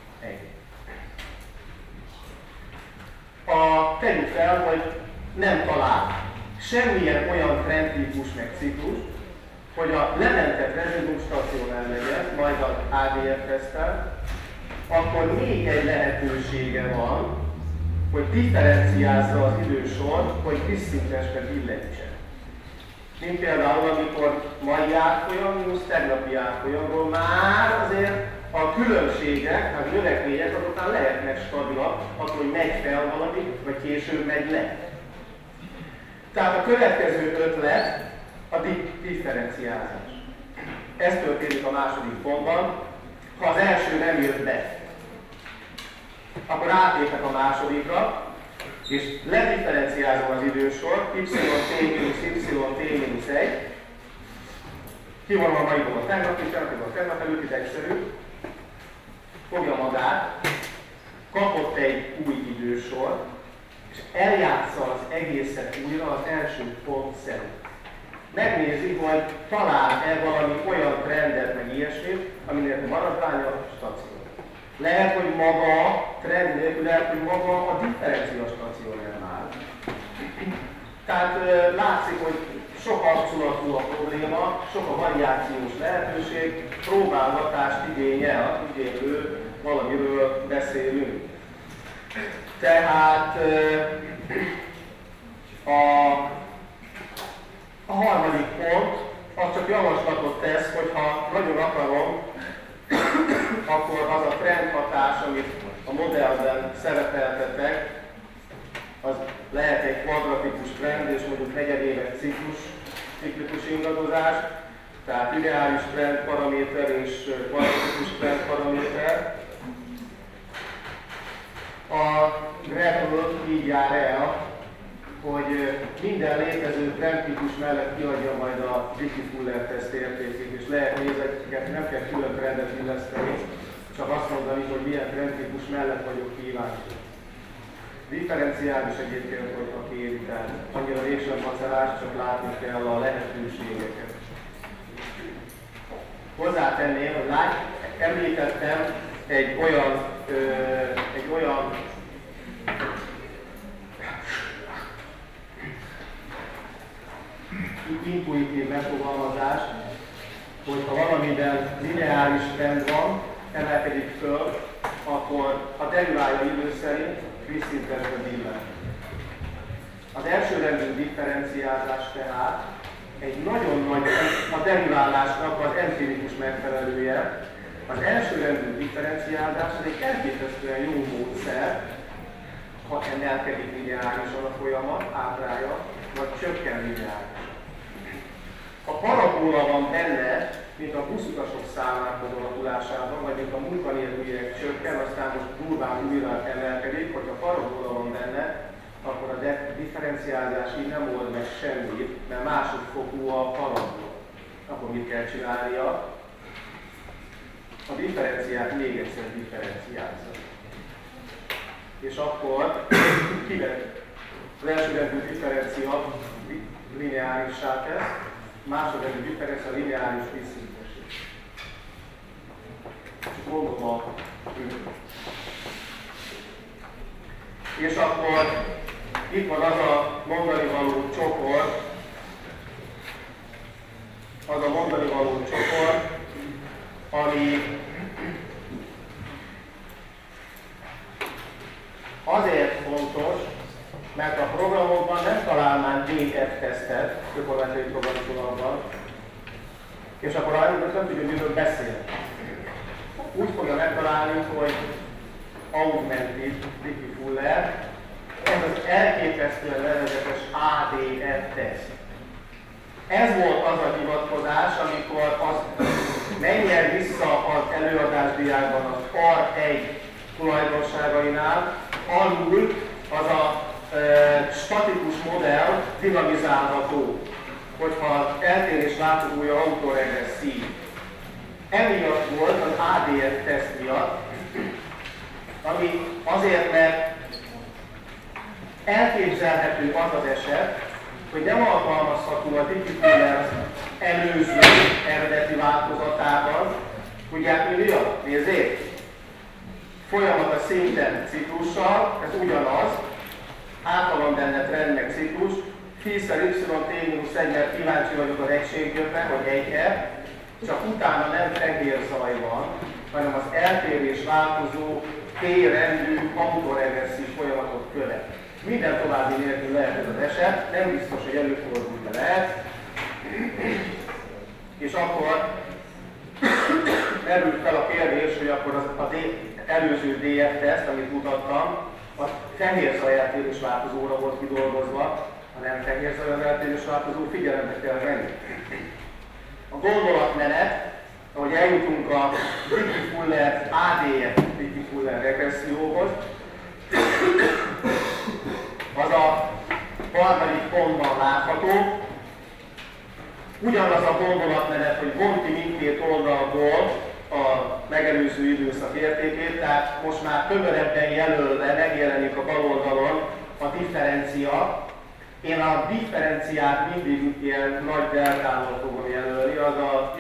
Tegyük fel, hogy nem talál semmilyen olyan trendtípus meg ciklus, hogy a lementett rezidum stacionár legyen, majd az ADF-tesztel, akkor még egy lehetősége van, hogy differenciázza az idősort, hogy diszintesbe billegtsen. Mint például, amikor mai árfolyam mínusz tegnapi árfolyamról már azért a különbségek, a növekmények azoknál lehetnek stabilak, attól, hogy megy fel valami, vagy később megy le. Tehát a következő ötlet a differenciázás. Ez történik a második pontban. Ha az első nem jött be, akkor átlépek a másodikra, és ledifferenciázom az idősort, y-t minus 1. Kivonom a maiból a tegnapit, a tegnap előtt, itt egyszerű. Fogja magát, kapott egy új idősort, és eljátsza az egészet újra az első pont szerint. Megnézi, hogy talál-e valami olyan trendet, meg ilyesmit, aminek a maradványa stacionár. Lehet, hogy maga a trend nélkül, lehet, hogy maga a differencia stacionár már. Tehát látszik, hogy sok kapcsolatú a probléma, sok a variációs lehetőség, próbálgatást igényel, igénylő valamiről beszélünk. Tehát a harmadik pont, az csak javaslatot tesz, hogy ha nagyon akarom, akkor az a trendhatás, amit a modellben szerepeltetek, az lehet egy kvadratikus trend, és mondjuk negyedéves ciklikus ingadozás, tehát ideális trend paraméter és kvadratikus trend paraméter. A Gretel így jár el, hogy minden létező trendtípus mellett kiadja majd a Dickey-Fuller teszt értékét, és lehet nézeteket, nem kell külön trendet illeszteni, csak azt mondani, hogy milyen trendtípus mellett vagyok kíváncsi. Differenciális egyébként, hogyha kéri, tehát annyira mégsem macerás, csak látni kell a lehetőségeket. Hozzátenném, hogy említettem egy olyan intuitív megfogalmazást, hogy ha valamiben lineáris trend van, emelkedik föl, akkor a deriválja idő szerint vízszintesbe billen. Az elsőrendű differenciálás tehát egy nagyon nagy, a deriválásnak az empirikus megfelelője. Az elsőrendű differenciálás egy elképesztően jó módszer, ha emelkedik lineárisan a folyamat, átrája, vagy csökken lineárisan. Ha parabóla van benne, mint a buszutasok számának az alakulásában, vagy mint a munkanélküliek csökken, aztán most durván újra emelkedik, hogyha parabóla van benne, akkor a differenciálás így nem old meg semmit, mert másodfokú a parabóla. Akkor mit kell csinálnia? A differenciát még egyszer differenciálza. És akkor az elsőrendű differencia lineárissá tesz, másodrendű differencia lineáris vízszintesít. Mondom a és akkor itt van az a mondani való csoport, ami azért fontos, mert a programokban nem talál már DF-tesztet, gyakorlatilag programosulatban, és akkor nem tudjuk, miről beszél. Úgy fogja megtalálni, hogy augmented Dickey-Fuller, ez az elképesztően nevezetes ADF-teszt. Ez volt az a hivatkozás, amikor az menjen vissza az előadásdiákban az R1 tulajdonságainál, alul az a statikus modell dinamizálható, hogyha eltérés változója autoregresszív. Emiatt volt az ADF teszt miatt, ami azért, mert elképzelhető az az eset, hogy nem alkalmazható a Dickey-Fuller előző eredeti változatában. Tudják mi miatt? Nézzék! Folyamat a szinten ciklussal, ez ugyanaz, hátra van benne trend meg ciklus, phi-szer y-t-1, mert kíváncsi vagyok az egységjökre, hogy 1-e, csak utána nem fehér zaj van, hanem az eltérés változó T-rendű autoregresszív folyamatot követ. Minden további nélkül lehet ez az eset, nem biztos, hogy előfordul, de lehet. És akkor merült fel a kérdés, hogy akkor az előző DF-teszt, amit mutattam, a fehér zajeltérés változóra volt kidolgozva, ha nem fehér zajeltérés változó, figyelembe kell venni. A gondolatmenet, ahogy eljutunk a Dickey-Fuller ADF Dickey-Fuller regresszióhoz, az a harmadik pontban látható. Ugyanaz a gondolatmenet, hogy vonti mindkét oldalból a megelőző időszak értékét, tehát most már tömörebben jelölve megjelenik a bal oldalon a differencia. Én a differenciát mindig ilyen nagy deltával fogom jelölni, az a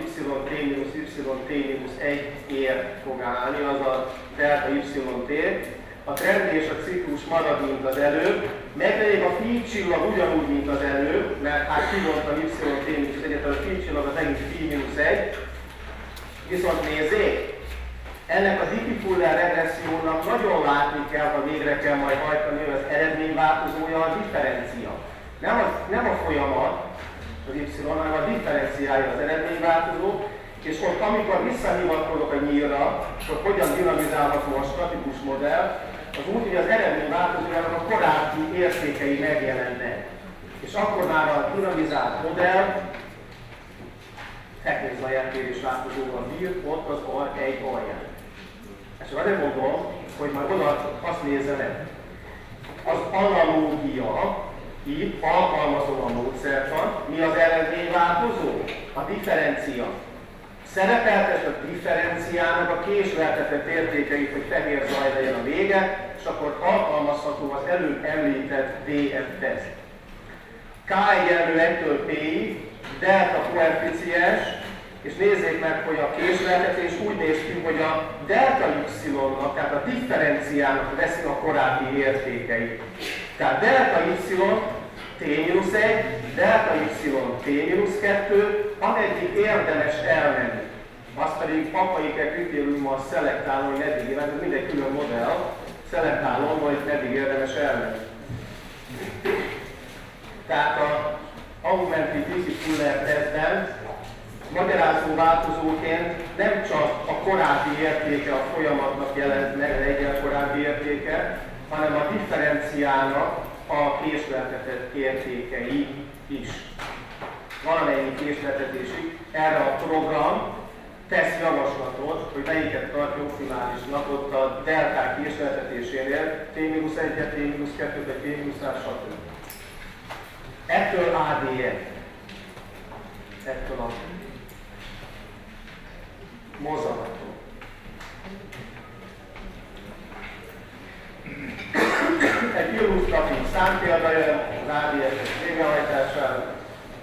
yt-y-1 ér fog állni, az a delta yt. A trend és a ciklus marad, mint az előbb, meglegyen a phi-csillag ugyanúgy, mint az előbb, mert hát kivontam y-t-1-et, a phi-csillag az megint phi-1. Viszont nézzék, ennek a Dickey-Fuller regressziónak nagyon látni kell, ha végre kell majd hajtani, hogy az eredményváltozója a differencia. Nem a folyamat, az y, hanem a differenciája az eredményváltozó, és ott amikor visszahivatkozok a nyílra, hogy hogyan dinamizálható a statikus modell, az úgy, hogy az eredményváltozójának a korábbi értékei megjelennek. És akkor már a dinamizált modell fehér zajeltérés változóval bír, ott az R1 alján. És azért mondom, hogy majd oda azt nézze meg. Az analógia, itt alkalmazom a módszertan, mi az eredményváltozó? A differencia. Szerepeltet a differenciának a késleltetett értékeit, hogy fehér zaj legyen a vége, és akkor alkalmazható az előbb említett DF-teszt. K egyenlő 1-től P-ig, delta koeficiens, és nézzék meg, hogy a késleltetés úgy néz ki, hogy a delta y-nak, tehát a differenciának veszi a korábbi értékeit. Tehát delta y t-1, delta y t-2, ameddig érdemes elmenni. Azt pedig Papaike kritériummal szelektálom, hogy meddig, mert ez mindegy külön modell, szelektálom, hogy meddig érdemes elmenni. Tehát a augmented Dicke-Fuller tesztben magyarázó változóként nem csak a korábbi értéke a folyamatnak jelent meg, egy korábbi értéke, hanem a differenciának a késleltetett értékei is. Valamennyi késleltetésig erre a program tesz javaslatot, hogy melyiket tartja optimálisnak ott a delták késleltetésénél, T-1-et, T-2-t, vagy T-3, stb. Ettől ADF. Ettől a mozzanattól. Egy illusztratív számpélda jön az ADF végrehajtására.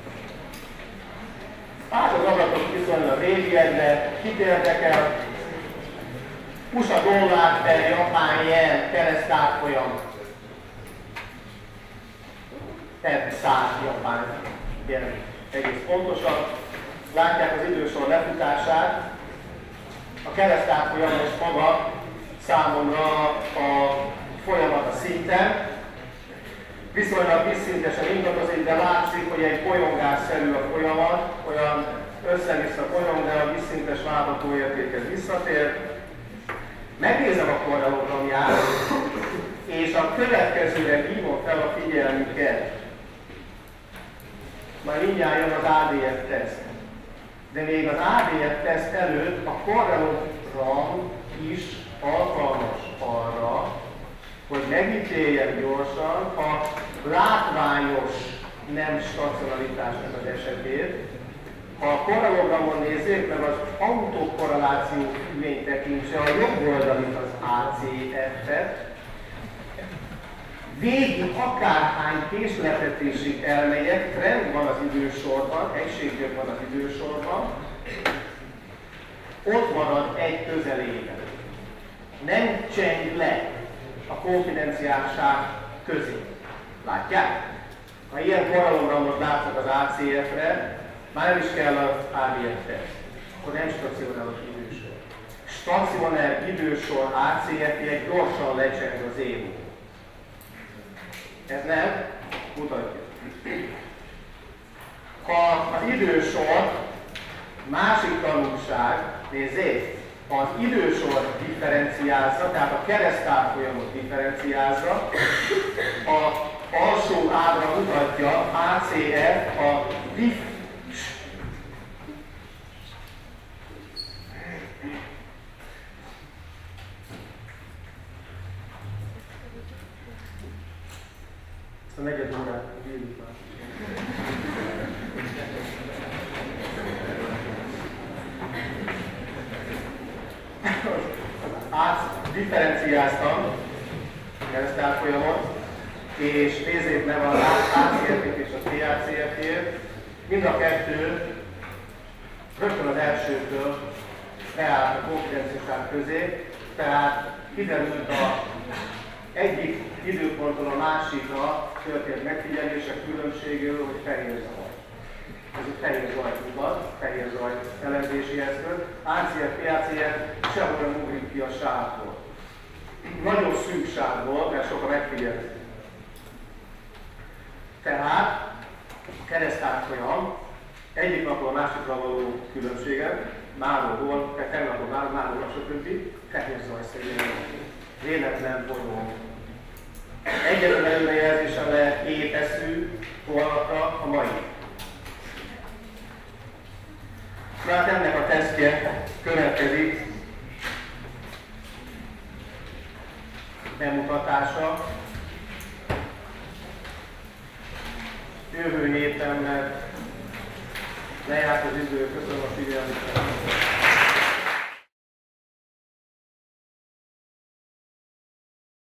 Hát az adatok viszonylag régiekre, kit érdekel? USA dollár per japán jen keresztárfolyam per 100 japán jen. Egész pontosan. Látják az idősor lefutását. A keresztárfolyam most maga számomra a folyamat a szinten. Viszonylag visszintesen ingadozik, de látszik, hogy egy bolyongásszerű a folyamat, olyan össze-vissza bolyong, de a visszintes várható értékhez visszatér. Megnézem a korrelogramját, és a következőre hívom fel a figyelmüket. Majd mindjárt jön az ADF teszt. De még az ADF teszt előtt a korrelogram is alkalmas arra, hogy megítéljem gyorsan a látványos nem stacionalitásnak az esetét. Ha a korrelogramon nézzék meg az autokorreláció függvény tekintse a jobb oldalit az ACF-et, végig akárhány késleltetésig elmegyek, trend van az idősorban, egységgök van az idősorban, ott marad egy közelében. Nem cseng le a konfidenciálság közé. Látják? Ha ilyen korrelogramot látnak az ACF-re, már nem is kell az ADF-teszt. Akkor nem stacionális idősor. Stacionár idősor ACF-je gyorsan lecseng az évó. Ez nem mutatja. Ha az idősor másik tanulság, nézzék, az idősor differenciázza, tehát a keresztárfolyamot differenciázza, az alsó ábra mutatja ACF a Ezt a negyed órát bírjuk már. Differenciáztam keresztárfolyamot, és nézzék meg az ACF-ét és a TACF-ét. Mind a kettő rögtön az elsőtől beállt a konfidenciálság közé, tehát kiderült a egyik időponton a másikra történt megfigyelések különbségéről, hogy fehér zaj. Ez egy fehér zajt mutat, fehér zaj elemzési eszköz. ACF, PACF sehol nem ugrik ki a sávból. Nagyon szűk sávból, mert sok a megfigyelés. Tehát a keresztárfolyam egyik napról a másikra való különbséget, máról, tegnapról máról, stb. Fehér zajszerűen véletlen bolyong. Egyetlen előrejelzésen lehet éteszű holnapra a mai. Tehát ennek a tesztje következik, bemutatása. Jövő héten, mert lejárt az idő, köszönöm a figyelmet.